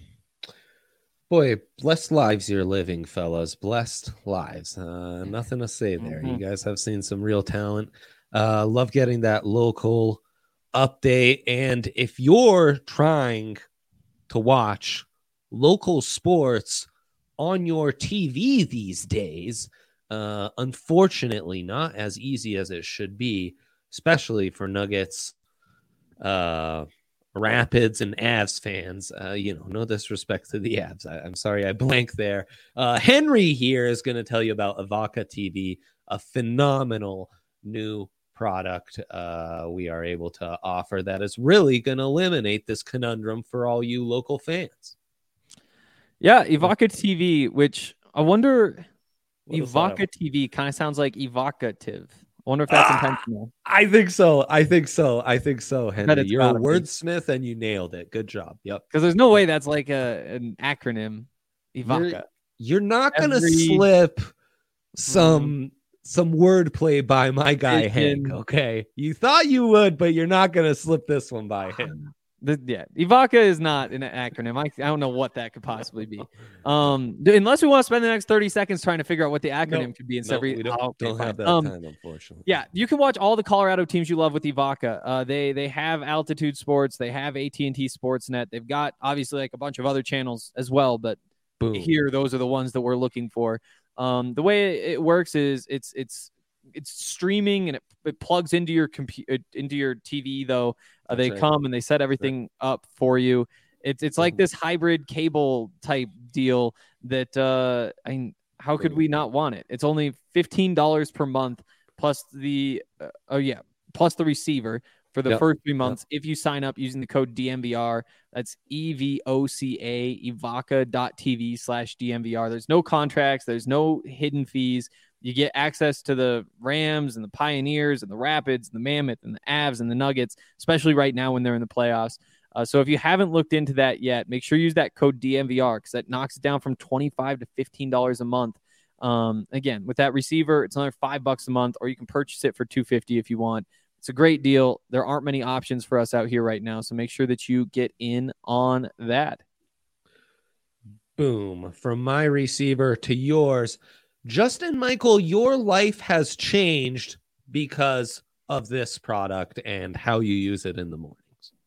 Boy, blessed lives you're living, fellas. Blessed lives. Uh, nothing to say there. Mm-hmm. You guys have seen some real talent. Uh, love getting that local update. And if you're trying to watch local sports on your T V these days, uh, unfortunately, not as easy as it should be, especially for Nuggets, uh, Rapids, and Avs fans. Uh, you know, no disrespect to the Avs. I, I'm sorry I blanked there. Uh, Henry here is going to tell you about Avaca T V, a phenomenal new product uh, we are able to offer that is really going to eliminate this conundrum for all you local fans. Yeah, Evoca T V, which I wonder, What is that? Evoca T V kind of sounds like evocative. I wonder if that's Ah! intentional. I think so. I think so. I think so, Henry. it's You're a gotta be. wordsmith and you nailed it. Good job. Yep. Because there's no way that's like a an acronym. Evoca. You're, you're not going to Every- slip some some wordplay by my guy It Hank. can- Okay, you thought you would, but you're not going to slip this one by him. The, yeah, Evoca is not an acronym. I, I don't know what that could possibly be. Um, d- unless we want to spend the next thirty seconds trying to figure out what the acronym No, could be instead No, of re- we don't, oh, okay, don't fine. have that Um, time, unfortunately. Yeah, you can watch all the Colorado teams you love with Evoca. Uh, they they have Altitude Sports, they have A T and T Sportsnet. They've got obviously like a bunch of other channels as well, but Boom. here those are the ones that we're looking for. Um, the way it works is it's it's it's streaming and it, it plugs into your computer into your T V though. Uh, they That's right. come and they set everything up for you. It's it's like Mhm. this hybrid cable type deal that uh, I mean, how could we not want it? It's only fifteen dollars per month plus the uh, oh yeah plus the receiver for the Yep. first three months if you sign up using the code D M V R. That's E V O C A, evoca.tv slash D M V R. There's no contracts. There's no hidden fees. You get access to the Rams and the Pioneers and the Rapids and the Mammoth and the Avs and the Nuggets, especially right now when they're in the playoffs. Uh, so if you haven't looked into that yet, make sure you use that code D M V R because that knocks it down from twenty-five dollars to fifteen dollars a month. Um, again, with that receiver, it's another five bucks a month, or you can purchase it for two hundred fifty dollars if you want. It's a great deal. There aren't many options for us out here right now, so make sure that you get in on that. Boom. From my receiver to yours. Justin Michael, your life has changed because of this product and how you use it in the mornings.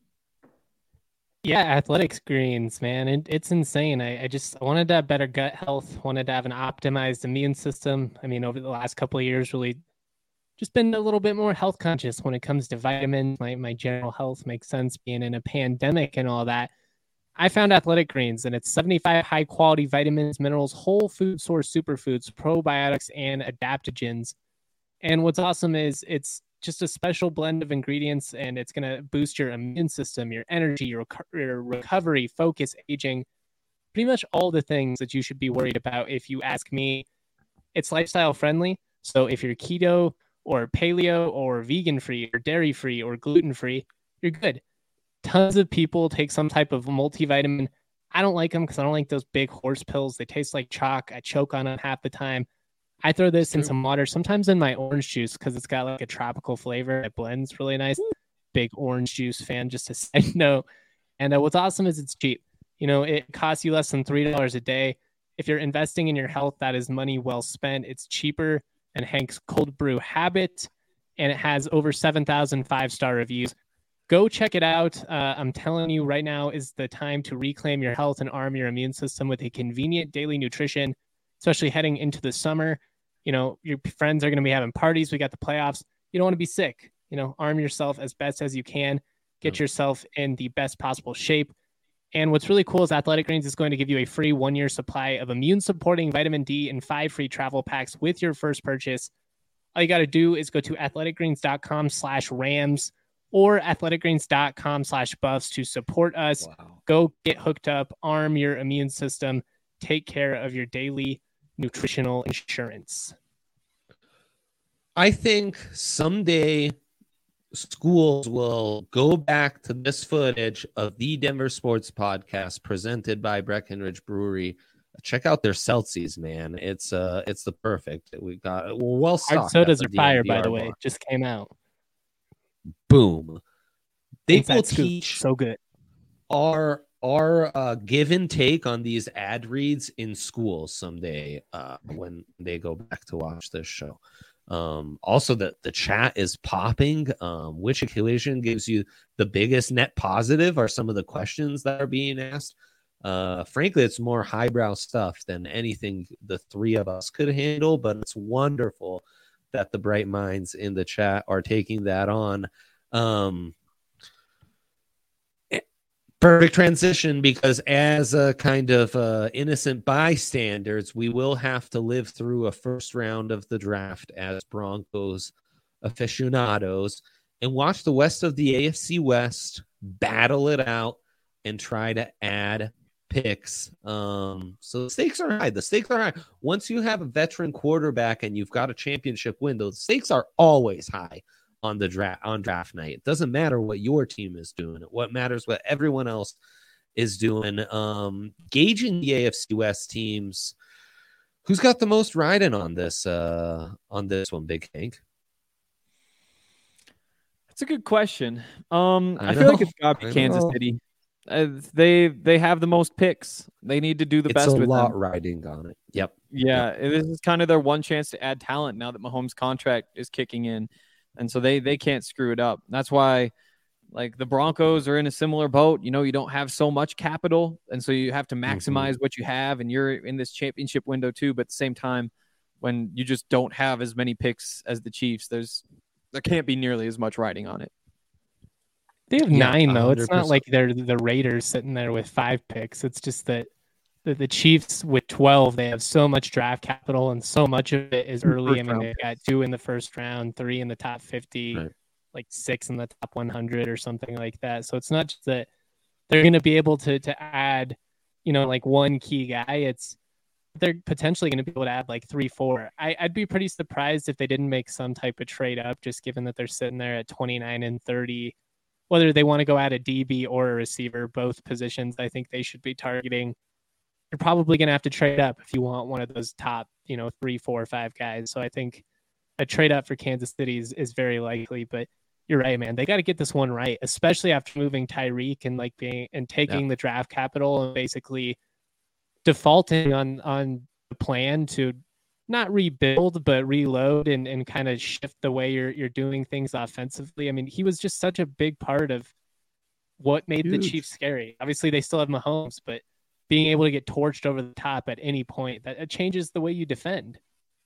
Yeah, athletics greens, man. It, it's insane. I, I just I wanted to have better gut health, wanted to have an optimized immune system. I mean, over the last couple of years, really just been a little bit more health conscious when it comes to vitamins. My, my general health makes sense being in a pandemic and all that. I found Athletic Greens, and it's seventy-five high-quality vitamins, minerals, whole food source superfoods, probiotics, and adaptogens. And what's awesome is it's just a special blend of ingredients, and it's going to boost your immune system, your energy, your, reco- your recovery, focus, aging, pretty much all the things that you should be worried about if you ask me. It's lifestyle-friendly, so if you're keto or paleo or vegan-free or dairy-free or gluten-free, you're good. Tons of people take some type of multivitamin. I don't like them because I don't like those big horse pills. They taste like chalk. I choke on them half the time. I throw this in some water, sometimes in my orange juice because it's got like a tropical flavor. It blends really nice. Big orange juice fan, just a side note. And uh, what's awesome is it's cheap. You know, it costs you less than three dollars a day. If you're investing in your health, that is money well spent. It's cheaper than Hank's Cold Brew Habit, and it has over seven thousand five-star reviews. Go check it out. Uh, I'm telling you right now is the time to reclaim your health and arm your immune system with a convenient daily nutrition, especially heading into the summer. You know, your friends are going to be having parties. We got the playoffs. You don't want to be sick. You know, arm yourself as best as you can. Get yourself in the best possible shape. And what's really cool is Athletic Greens is going to give you a free one-year supply of immune-supporting vitamin D and five free travel packs with your first purchase. All you got to do is go to athleticgreens.com slash Rams or athleticgreens.com slash buffs to support us. Wow. Go get hooked up, arm your immune system, take care of your daily nutritional insurance. I think someday schools will go back to this footage of the Denver Sports Podcast presented by Breckenridge Brewery. Check out their Celsius, man. It's uh, it's the perfect. We got we're well stocked. Hard sodas at are the fire, D N V R by the way. bar. Just came out. Boom. They Inside will scoop. teach So good. our our uh, give and take on these ad reads in schools someday uh, when they go back to watch this show. Um, also, the, the chat is popping. Um, which equation gives you the biggest net positive are some of the questions that are being asked. Uh, frankly, it's more highbrow stuff than anything the three of us could handle, but it's wonderful that the bright minds in the chat are taking that on. Um, perfect transition, because as a kind of uh, innocent bystanders, we will have to live through a first round of the draft as Broncos aficionados and watch the West of the A F C West battle it out and try to add picks. Um, so the stakes are high. The stakes are high. Once you have a veteran quarterback and you've got a championship window, the stakes are always high on the draft on draft night. It doesn't matter what your team is doing. What matters what everyone else is doing. Um, gauging the A F C West teams. Who's got the most riding on this uh, on this one, Big Hank? That's a good question. Um, I, I feel know. like it's got to I be Kansas know. City. Uh, they they have the most picks. They need to do the It's best a with lot them. riding on it. Yep. Yeah, this is kind of their one chance to add talent now that Mahomes' contract is kicking in, and so they they can't screw it up. That's why, like, the Broncos are in a similar boat. You know, you don't have so much capital, and so you have to maximize Mm-hmm. what you have, and you're in this championship window too. But at the same time, when you just don't have as many picks as the Chiefs, there's there can't be nearly as much riding on it. They have Yeah, nine, though. It's not one hundred percent. like they're the Raiders sitting there with five picks. It's just that the, the Chiefs with twelve, they have so much draft capital, and so much of it is early. I First mean, round they've got two in the first round, three in the top fifty, Right. like six in the top one hundred or something like that. So it's not just that they're going to be able to to add, you know, like one key guy. It's they're potentially going to be able to add like three, four. I, I'd be pretty surprised if they didn't make some type of trade up, just given that they're sitting there at twenty-nine and thirty. Whether they want to go add a D B or a receiver, both positions I think they should be targeting. You're probably going to have to trade up if you want one of those top, you know, three, four, five guys. So I think a trade up for Kansas City is, is very likely. But you're right, man. They got to get this one right, especially after moving Tyreek and like being and taking Yeah. the draft capital and basically defaulting on on the plan to not rebuild, but reload and, and kind of shift the way you're you're doing things offensively. I mean, he was just such a big part of what made the Huge. Chiefs scary. Obviously, they still have Mahomes, but being able to get torched over the top at any point, that it changes the way you defend.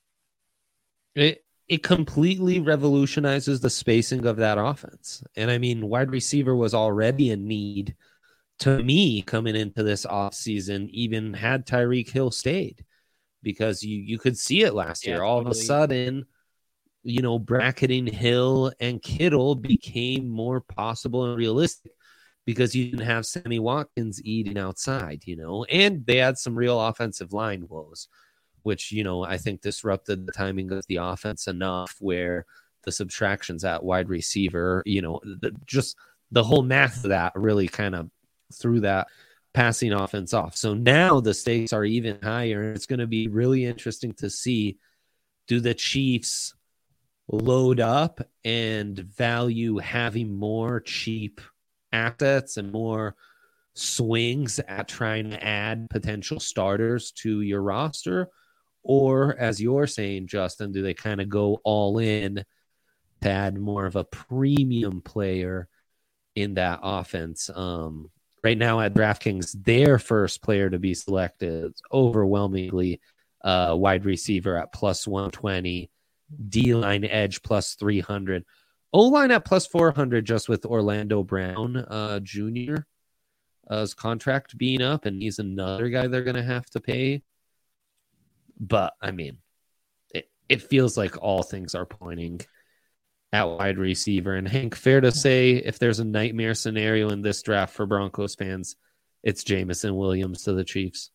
It it completely revolutionizes the spacing of that offense. And I mean, wide receiver was already a need to me coming into this offseason, even had Tyreek Hill stayed, because you you could see it last Yeah, year. All of a totally. sudden, you know, bracketing Hill and Kittle became more possible and realistic because you didn't have Sammy Watkins eating outside, you know, and they had some real offensive line woes, which, you know, I think disrupted the timing of the offense enough where the subtractions at wide receiver, you know, the, just the whole math of that really kind of threw that passing offense off. So now the stakes are even higher. It's going to be really interesting to see, do the Chiefs load up and value having more cheap assets and more swings at trying to add potential starters to your roster? Or, as you're saying, Justin, do they kind of go all in to add more of a premium player in that offense? Um, right now at DraftKings, their first player to be selected is overwhelmingly uh, wide receiver at plus one twenty, D-line edge plus three hundred, O-line at plus four hundred just with Orlando Brown uh, Junior Uh, his contract being up, and he's another guy they're going to have to pay. But, I mean, it, it feels like all things are pointing at wide receiver. And, Hank, fair to say, if there's a nightmare scenario in this draft for Broncos fans, it's Jameson Williams to the Chiefs.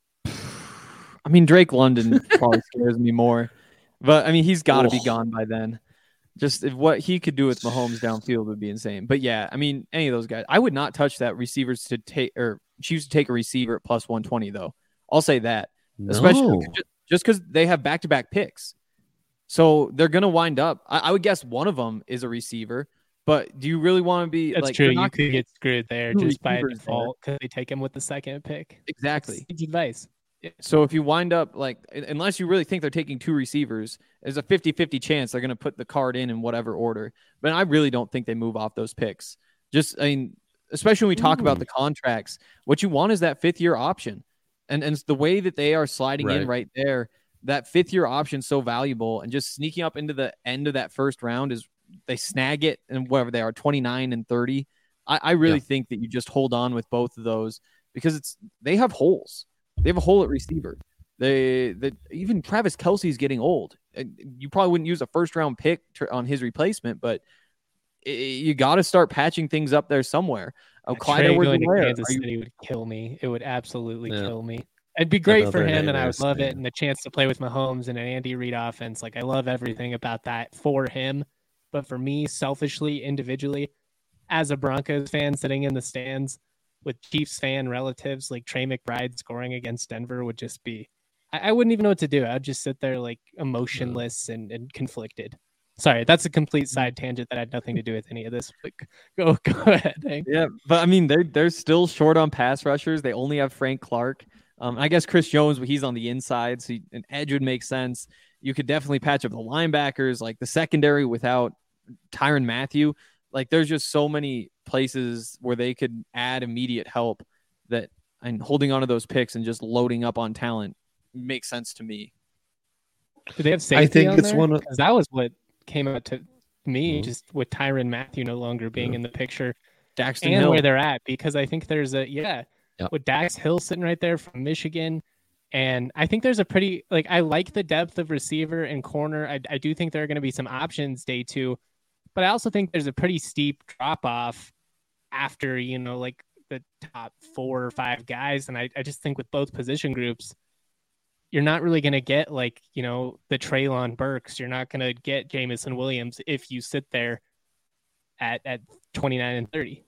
I mean, Drake London probably scares me more, but I mean, he's got to be Oh. gone by then. Just if what he could do with Mahomes downfield would be insane. But yeah, I mean, any of those guys, I would not touch that receivers to take or choose to take a receiver at plus one twenty though. I'll say that, especially No. just- just because they have back to back picks, so they're gonna wind up. I, I would guess one of them is a receiver. But do you really want to be? That's like, true. they're You not could gonna get screwed there two just by receivers there. default because they take him with the second pick. exactly. Sage advice. So if you wind up like, unless you really think they're taking two receivers, there's a fifty-fifty chance they're going to put the card in in whatever order. But I really don't think they move off those picks. Just, I mean, especially when we talk about the contracts, what you want is that fifth year option. And, and it's the way that they are sliding in Right. right there, that fifth year option is so valuable. And just sneaking up into the end of that first round is they snag it and whatever they are, twenty-nine and thirty. I, I really Yeah. think that you just hold on with both of those because it's they have holes. They have a hole at receiver. They that even Travis Kelce's getting old. You probably wouldn't use a first round pick on his replacement, but you got to start patching things up there somewhere. Oh, Clyde Trey Edwards going to Helaire, Kansas you... City would kill me. It would absolutely Yeah. kill me. It'd be great Another for him, and I would nightmare love it. scenario. And the chance to play with Mahomes and an Andy Reid offense. Like, I love everything about that for him. But for me, selfishly, individually, as a Broncos fan sitting in the stands with Chiefs fan relatives, like Trey McBride scoring against Denver would just be, I, I wouldn't even know what to do. I'd just sit there like emotionless and, and conflicted. Sorry, that's a complete side tangent that had nothing to do with any of this. But go, go ahead. Hank. Yeah, but I mean, they're they're still short on pass rushers. They only have Frank Clark. Um, I guess Chris Jones, but he's on the inside, so an edge would make sense. You could definitely patch up the linebackers, like the secondary without Tyrann Mathieu. Like, there's just so many places where they could add immediate help that, and holding on to those picks and just loading up on talent makes sense to me. Do they have safety I think on it's there? one of 'Cause that was what came out to me, Mhm. just with Tyrann Mathieu no longer being in the picture Daxton and Hill. where they're at, because I think there's a, yeah, Yeah. with Dax Hill sitting right there from Michigan. And I think there's a pretty, like, I like the depth of receiver and corner. I, I do think there are going to be some options day two, but I also think there's a pretty steep drop off after, you know, like the top four or five guys. And I, I just think with both position groups, you're not really going to get, like, you know, the Treylon Burks. You're not going to get Jamison Williams if you sit there at, at twenty-nine and thirty.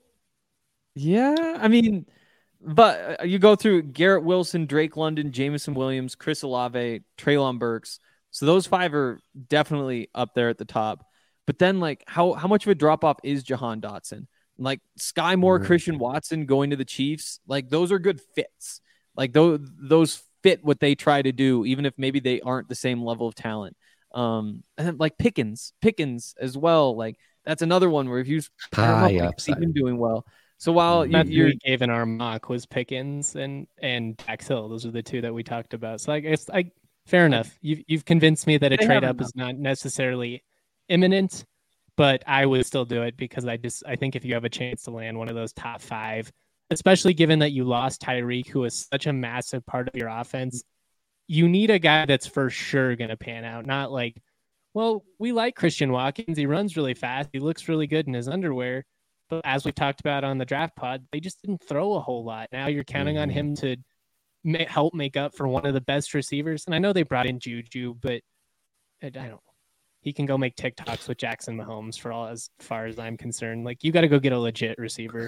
Yeah, I mean, but uh, you go through Garrett Wilson, Drake London, Jamison Williams, Chris Olave, Treylon Burks. So those five are definitely up there at the top. But then, like, how how much of a drop off is Jahan Dotson? Like Sky Moore, Mhm. Christian Watson going to the Chiefs, like those are good fits. Like those those fit what they try to do, even if maybe they aren't the same level of talent. Um, and then like Pickens, Pickens as well. Like that's another one where if you pair him up, high like, see upside. him doing well. So while you, That's you're we gave in our mock was Pickens and and Dax Hill. Those are the two that we talked about. So I guess I fair enough. You've you've convinced me that a They trade have up is not necessarily imminent, but I would still do it because I just I think if you have a chance to land one of those top five, especially given that you lost Tyreek, who is such a massive part of your offense, you need a guy that's for sure going to pan out. Not like, well, we like Christian Watkins. He runs really fast. He looks really good in his underwear. But as we talked about on the draft pod, they just didn't throw a whole lot. Now you're counting on him to ma- help make up for one of the best receivers. And I know they brought in Juju, but I, I don't. He can go make TikToks with Jackson Mahomes for all as far as I'm concerned. Like, you got to go get a legit receiver.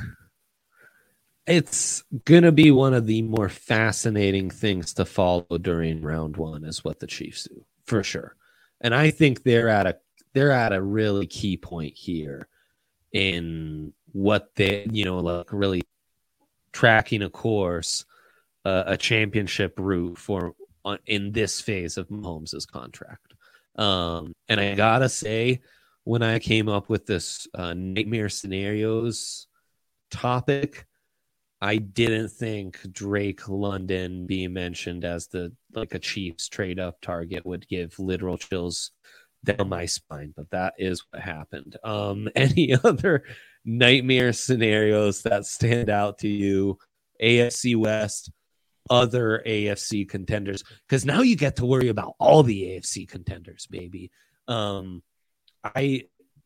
It's gonna be one of the more fascinating things to follow during round one is what the Chiefs do, for sure. And I think they're at a they're at a really key point here in what they, you know, like really tracking a course, uh, a championship route for on, in this phase of Mahomes' contract. Um, and I gotta say, when I came up with this uh, nightmare scenarios topic, I didn't think Drake London being mentioned as the like a Chiefs trade up target would give literal chills down my spine, but that is what happened. Um, any other nightmare scenarios that stand out to you? A F C West, other A F C contenders, because now you get to worry about all the A F C contenders, baby. Um, I,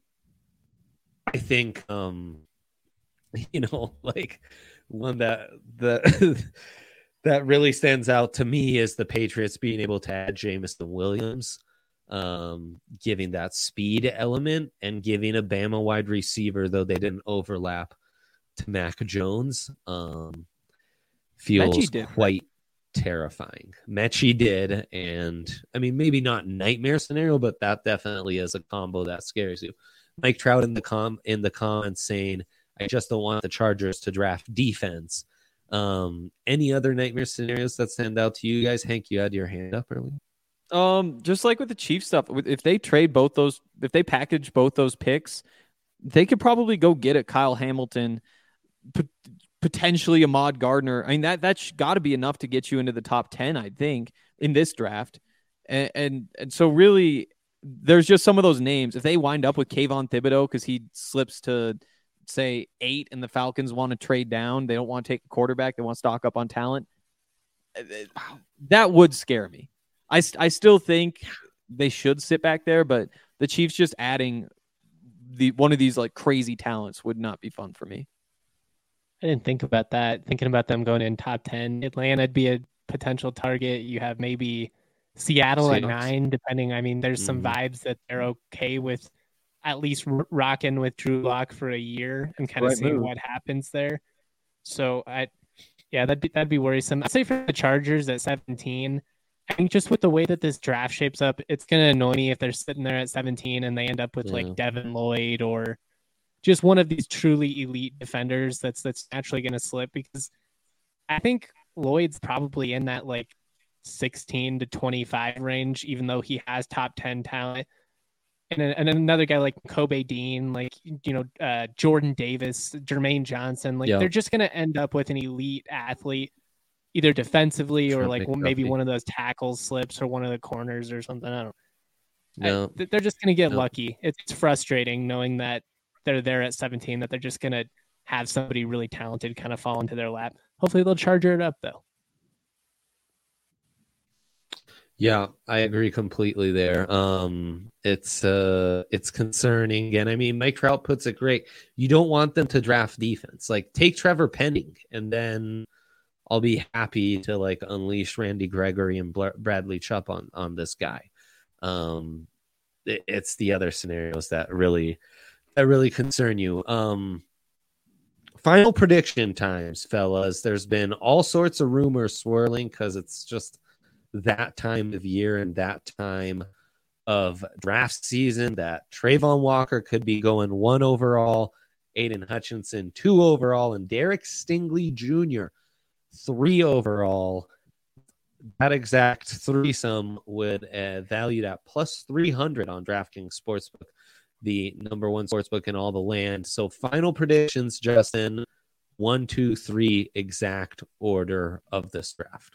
I think, um, you know, like. One that the that really stands out to me is the Patriots being able to add Jamison Williams, um, giving that speed element and giving a Bama wide receiver, though they didn't overlap, to Mac Jones. Um, feels quite terrifying. Mechie did, and I mean maybe not nightmare scenario, but that definitely is a combo that scares you. Mike Trout in the com in the comments saying, I just don't want the Chargers to draft defense. Um, any other nightmare scenarios that stand out to you guys? Hank, you had your hand up earlier. Um, just like with the Chiefs stuff, if they trade both those, if they package both those picks, they could probably go get a Kyle Hamilton, p- potentially Ahmad Gardner. I mean, that that's got to be enough to get you into the top ten, I think, in this draft. And and, and so really, there's just some of those names. If they wind up with Kayvon Thibodeau because he slips to say eight and the Falcons want to trade down, they don't want to take a quarterback, they want to stock up on talent, that would scare me. I, I still think they should sit back there, but the Chiefs just adding the one of these like crazy talents would not be fun for me. I didn't think about that. Thinking about them going in top ten, Atlana'd be a potential target. You have maybe Seattle Seahawks. At nine, depending. I mean, there's some mm. vibes that they're okay with at least r- rocking with Drew Lock for a year and kind of right seeing move. What happens there. So I, yeah, that'd be that'd be worrisome. I'd say for the Chargers at seventeen. I think just with the way that this draft shapes up, it's going to annoy me if they're sitting there at seventeen and they end up with yeah. like Devin Lloyd or just one of these truly elite defenders that's that's naturally going to slip, because I think Lloyd's probably in that like sixteen to twenty-five range, even though he has top ten talent. And, and another guy like Kobe Dean, like, you know, uh, Jordan Davis, Jermaine Johnson, like yeah. they're just going to end up with an elite athlete, either defensively or like well, maybe one of those tackles slips or one of the corners or something. I don't know. No. They're just going to get no. lucky. It's frustrating knowing that they're there at seventeen, that they're just going to have somebody really talented kind of fall into their lap. Hopefully they'll charger it up though. Yeah, I agree completely there. Um, it's uh, it's concerning. And I mean, Mike Trout puts it great. You don't want them to draft defense. Like, take Trevor Penning and then I'll be happy to like unleash Randy Gregory and Bl- Bradley Chubb on, on this guy. Um, it, it's the other scenarios that really, that really concern you. Um, final prediction times, fellas. There's been all sorts of rumors swirling because it's just that time of year and that time of draft season that Trayvon Walker could be going one overall, Aiden Hutchinson two overall, and Derek Stingley Junior three overall. That exact threesome would uh, valued at plus three hundred on DraftKings Sportsbook, the number one sportsbook in all the land. So final predictions, Justin, one, two, three exact order of this draft.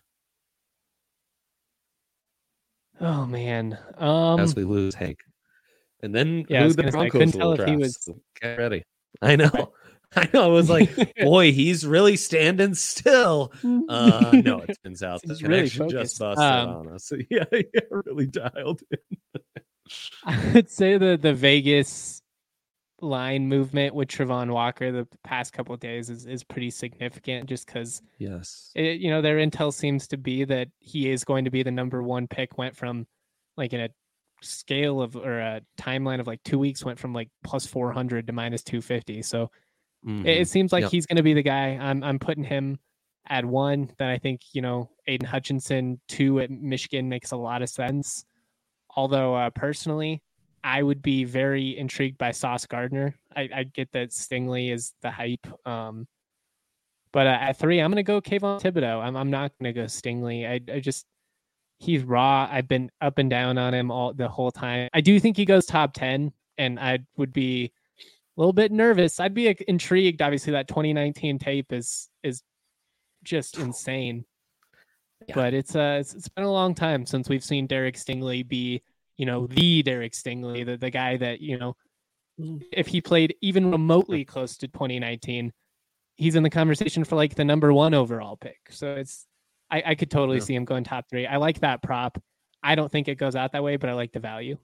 Oh man. Um, As we lose Hank. And then yeah, who the Broncos say, I couldn't tell if he was get ready. I know. I know. It was like, boy, he's really standing still. Uh, no, it turns out the connection really just busted um, on us. So yeah, yeah, really dialed in. I would say that the Vegas line movement with Trayvon Walker the past couple of days is, is pretty significant, just because yes, it, you know, their intel seems to be that he is going to be the number one pick. Went from like in a scale of or a timeline of like two weeks, went from like plus four hundred to minus two fifty. So mm-hmm. it, it seems like yep. he's going to be the guy. I'm I'm putting him at one. Then I think, you know, Aiden Hutchinson two at Michigan makes a lot of sense. Although uh, personally, I would be very intrigued by Sauce Gardner. I, I get that Stingley is the hype. Um, but uh, at three, I'm going to go Kayvon Thibodeau. I'm I'm not going to go Stingley. I, I just, he's raw. I've been up and down on him all the whole time. I do think he goes top ten, and I would be a little bit nervous. I'd be intrigued. Obviously, that twenty nineteen tape is is just insane. Yeah. But it's uh it's, it's been a long time since we've seen Derek Stingley be, you know, the Derek Stingley, the, the guy that, you know, if he played even remotely close to twenty nineteen, he's in the conversation for like the number one overall pick. So it's, I, I could totally yeah. see him going top three. I like that prop. I don't think it goes out that way, but I like the value.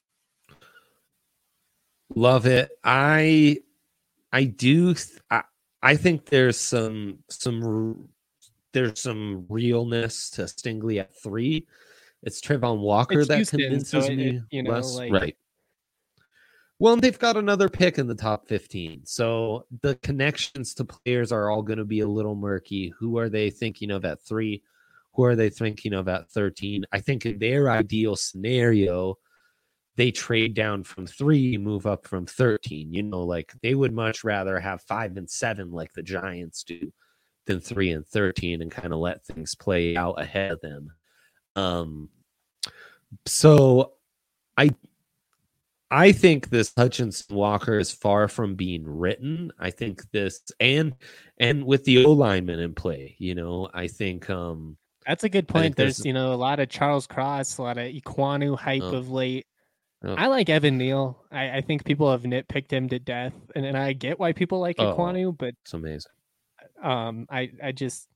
Love it. I, I do. I, I think there's some, some, there's some realness to Stingley at three. It's Trayvon Walker it's that Houston, convinces so it, me it, you know, less. Like... Right. Well, and they've got another pick in the top fifteen. So the connections to players are all going to be a little murky. Who are they thinking of at three? Who are they thinking of at thirteen? I think in their ideal scenario, they trade down from three, move up from thirteen. You know, like they would much rather have five and seven like the Giants do than three and thirteen and kind of let things play out ahead of them. Um, so I, I think this Hutchinson Walker is far from being written. I think this, and, and with the O lineman in play, you know, I think, um, that's a good point. There's, you know, a lot of Charles Cross, a lot of Ekwonu hype uh, of late. Uh, I like Evan Neal. I, I think people have nitpicked him to death, and, and I get why people like oh, Ekwonu, but it's amazing. Um, I, I just,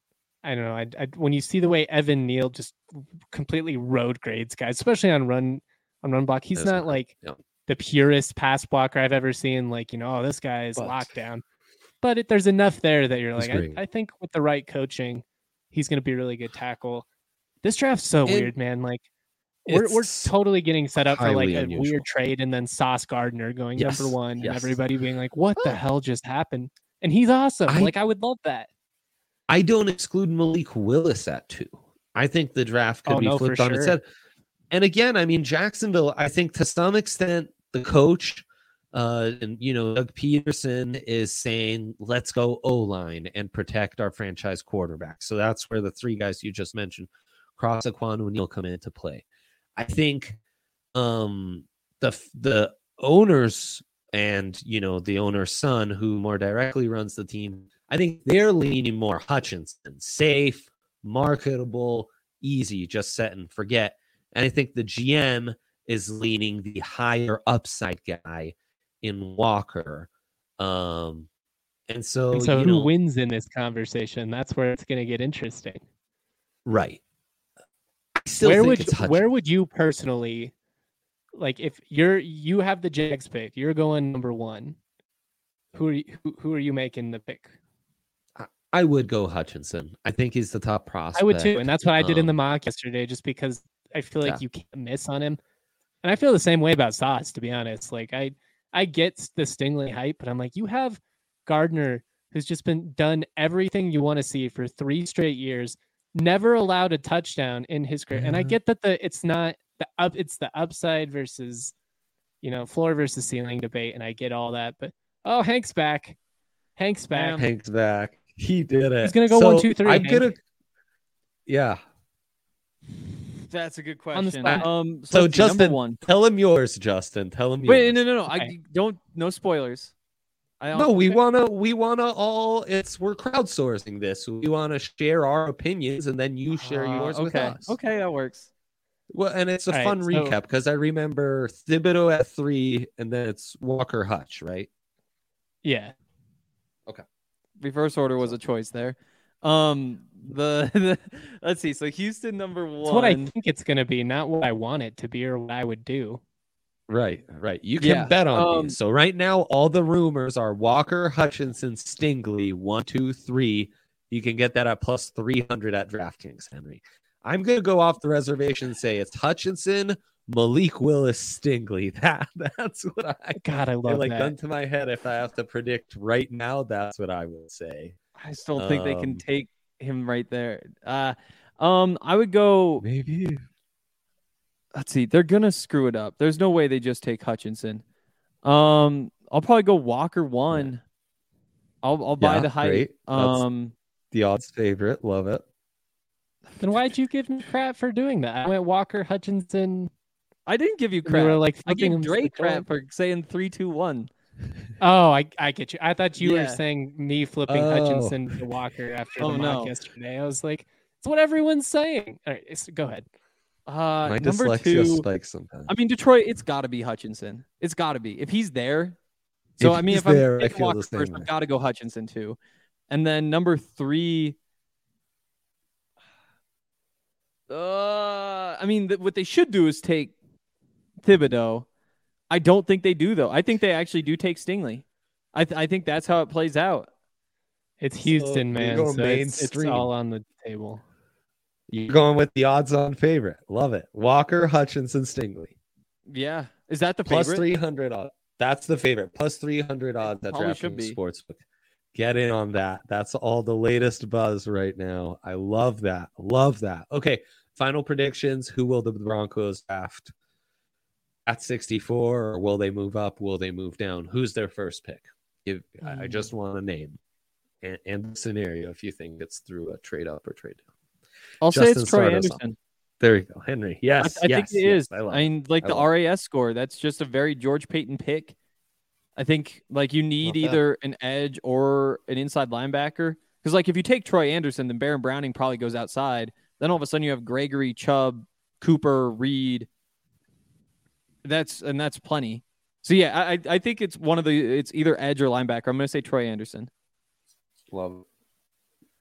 I don't know. I, I when you see the way Evan Neal just completely road grades guys, especially on run on run block, he's That's not right. like Yeah. the purest pass blocker I've ever seen. Like, you know, oh, this guy is But- lockdown. But it, there's enough there that you're He's like, great. I, I think with the right coaching, he's going to be a really good tackle. This draft's so And weird, man. Like, we're we're it's totally getting set up for like highly a unusual. weird trade, and then Sauce Gardner going Yes, number one, and yes. everybody being like, "What the hell just happened?" And he's awesome. I- like, I would love that. I don't exclude Malik Willis at two. I think the draft could Oh, be no, for flipped on its sure. head. And again, I mean, Jacksonville, I think to some extent, the coach uh, and, you know, Doug Peterson is saying, let's go O-line and protect our franchise quarterback. So that's where the three guys you just mentioned, Cross, Aquan, O'Neal, come into play. I think um, the the owners and, you know, the owner's son, who more directly runs the team, I think they're leaning more Hutchinson, safe, marketable, easy, just set and forget. And I think the G M is leaning the higher upside guy in Walker. Um, and so, And so, you who know, wins in this conversation? That's where it's going to get interesting. right. I still Where think would it's Hutchinson. where would you personally like if you're you have the Jags pick, you're going number one. Who are you, who, who are you making the pick? I would go Hutchinson. I think he's the top prospect. I would too, and that's what I did in the Um, mock yesterday, just because I feel like yeah. you can't miss on him. And I feel the same way about Sauce, to be honest. Like I, I get the Stingley hype, but I'm like, you have Gardner, who's just been done everything you want to see for three straight years, never allowed a touchdown in his career. And I Yeah. get that the it's not the up, it's the upside versus, you know, floor versus ceiling debate, and I get all that. But oh, Hank's back. Hank's back. Hank's back. He did it. He's gonna go So one, two, three, I'm Hank. gonna. Yeah. That's a good On the question. spot. Um, So, let's see, number Justin, one. tell him yours, Justin. Tell him yours. Wait, no, no, no. I Okay. don't. No spoilers. I don't, No, we wanna we wanna all it's we're crowdsourcing this. We wanna share our opinions and then you share Uh, yours okay. with us. Okay, that works. Well, and it's a All right, fun so- recap because I remember Thibodeau at three and then it's Walker Hutch, right? Yeah. Reverse order was a choice there. Um, the, the let's see. So Houston number one. It's what I think it's gonna be, not what I want it to be or what I would do. Right, right. You can Yeah, bet on um, these. So right now, all the rumors are Walker, Hutchinson, Stingley, one, two, three. You can get that at plus three hundred at DraftKings, Henry. I'm gonna go off the reservation and say it's Hutchinson, Malik Willis, Stingley. That that's what I God, I I love like that. gun to my head. If I have to predict right now, that's what I would say. I still think they Um, can take him right there. Uh, um, I would go. Maybe. Let's see. They're gonna screw it up. There's no way they just take Hutchinson. Um, I'll probably go Walker one. I'll I'll buy Yeah, the hype. great. That's- Um, The odds favorite. Love it. Then why'd you give me crap for doing that? I went Walker, Hutchinson. I didn't give you You crap. were like I flipping gave them Drake switch over. crap for saying three, two, one. Oh, I I get you. I thought you Yeah. were saying me flipping Oh. Hutchinson to Walker after Oh, the mock no. yesterday. I was like, it's what everyone's saying. All right, it's- go ahead. Uh, My number dyslexia two. spikes sometimes. I mean, Detroit. It's got to be Hutchinson. It's got to be if he's there. So If I mean, he's if I'm there, I taking feel Walker the same first, way. I've got to go Hutchinson too. And then number three. Uh, I mean, th- what they should do is take Thibodeau. I don't think they do though. I think they actually do take Stingley. I th- I think that's how it plays out. It's So Houston, you're man. going So it's, it's mainstream. all on the table. You're going with the odds-on favorite. Love it. Walker, Hutchinson, Stingley. Yeah, is that the Plus favorite? three hundred odds. That's the favorite. Plus three hundred odds at probably should DraftKings be. Sportsbook. Get in on that. That's all the latest buzz right now. I love that. Love that. Okay, final predictions. Who will the Broncos draft at sixty-four? Or will they move up? Will they move down? Who's their first pick? Give, I I just want a name and, and the scenario if you think it's through a trade up or trade down. I'll say Justin, it's Troy start us off. Anderson. There you go, Henry. I, Yes, I yes, think it yes, is. I I, love it. mean, like I the love R A S score, that's just a very George Payton pick. I think like you need Love that. either an edge or an inside linebacker. Because like if you take Troy Anderson, then Baron Browning probably goes outside. Then all of a sudden you have Gregory, Chubb, Cooper, Reed. That's and that's plenty. So yeah, I I think it's one of the it's either edge or linebacker. I'm gonna say Troy Anderson. Love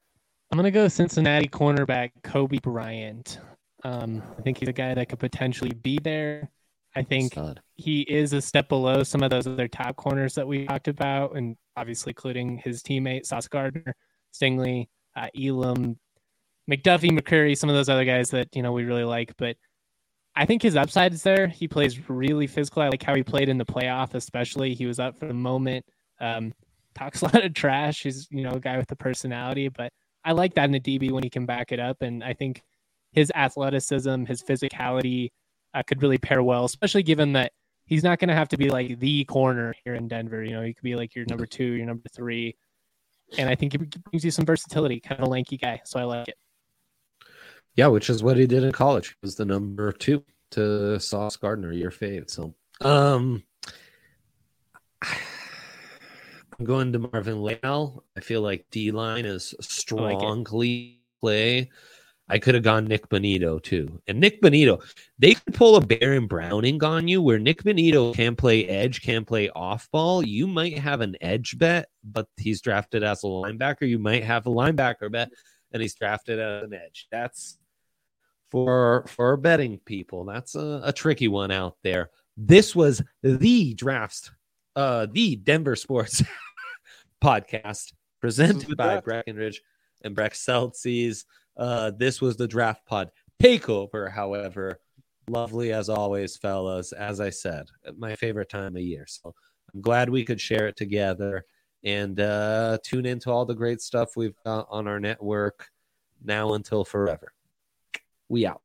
I'm going to go Cincinnati cornerback Kobe Bryant. Um, I think he's a guy that could potentially be there. I think Stud. he is a step below some of those other top corners that we talked about, and obviously including his teammate Sauce Gardner, Stingley, uh, Elam, McDuffie, McCurry, some of those other guys that, you know, we really like. But I think his upside is there. He plays really physical. I like how he played in the playoff, especially. He was up for the moment. Um, talks a lot of trash. He's, you know, a guy with a personality, but I like that in a D B when he can back it up. And I think his athleticism, his physicality uh, could really pair well, especially given that he's not going to have to be like the corner here in Denver. You know, he could be like your number two, your number three. And I think he brings you some versatility, kind of a lanky guy. So I like it. Yeah, which is what he did in college. He was the number two to Sauce Gardner, your fave. So um, I'm going to Marvin Leal. I feel like D-line is strongly play. I could have gone Nick Bonito too. And Nick Bonito, they could pull a Baron Browning on you where Nick Bonito can play edge, can play off ball. You might have an edge bet, but he's drafted as a linebacker. You might have a linebacker bet and he's drafted as an edge. That's for for betting people. That's a, a tricky one out there. This was the drafts, uh, the Denver Sports podcast presented by Breckenridge and Breck Celtics. Uh, this was the Draft Pod takeover, however. Lovely as always, fellas. As I said, my favorite time of year. So I'm glad we could share it together and uh, tune into all the great stuff we've got on our network now until forever. We out.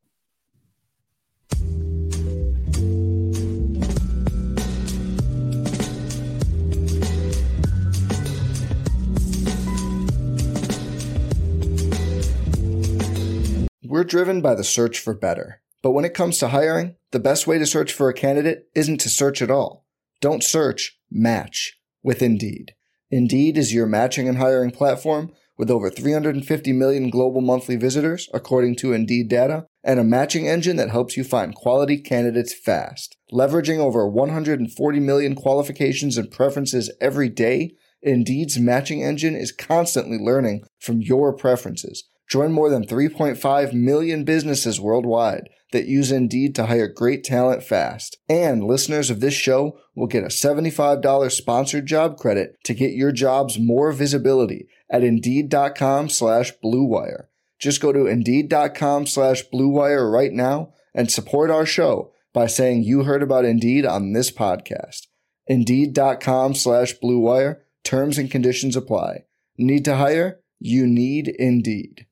We're driven by the search for better. But when it comes to hiring, the best way to search for a candidate isn't to search at all. Don't search, match with Indeed. Indeed is your matching and hiring platform with over three hundred fifty million global monthly visitors, according to Indeed data, and a matching engine that helps you find quality candidates fast. Leveraging over one hundred forty million qualifications and preferences every day, Indeed's matching engine is constantly learning from your preferences. Join more than three point five million businesses worldwide that use Indeed to hire great talent fast. And listeners of this show will get a seventy-five dollars sponsored job credit to get your jobs more visibility at Indeed.com slash Blue Wire. Just go to Indeed.com slash Blue Wire right now and support our show by saying you heard about Indeed on this podcast. Indeed.com slash Blue Wire. Terms and conditions apply. Need to hire? You need Indeed.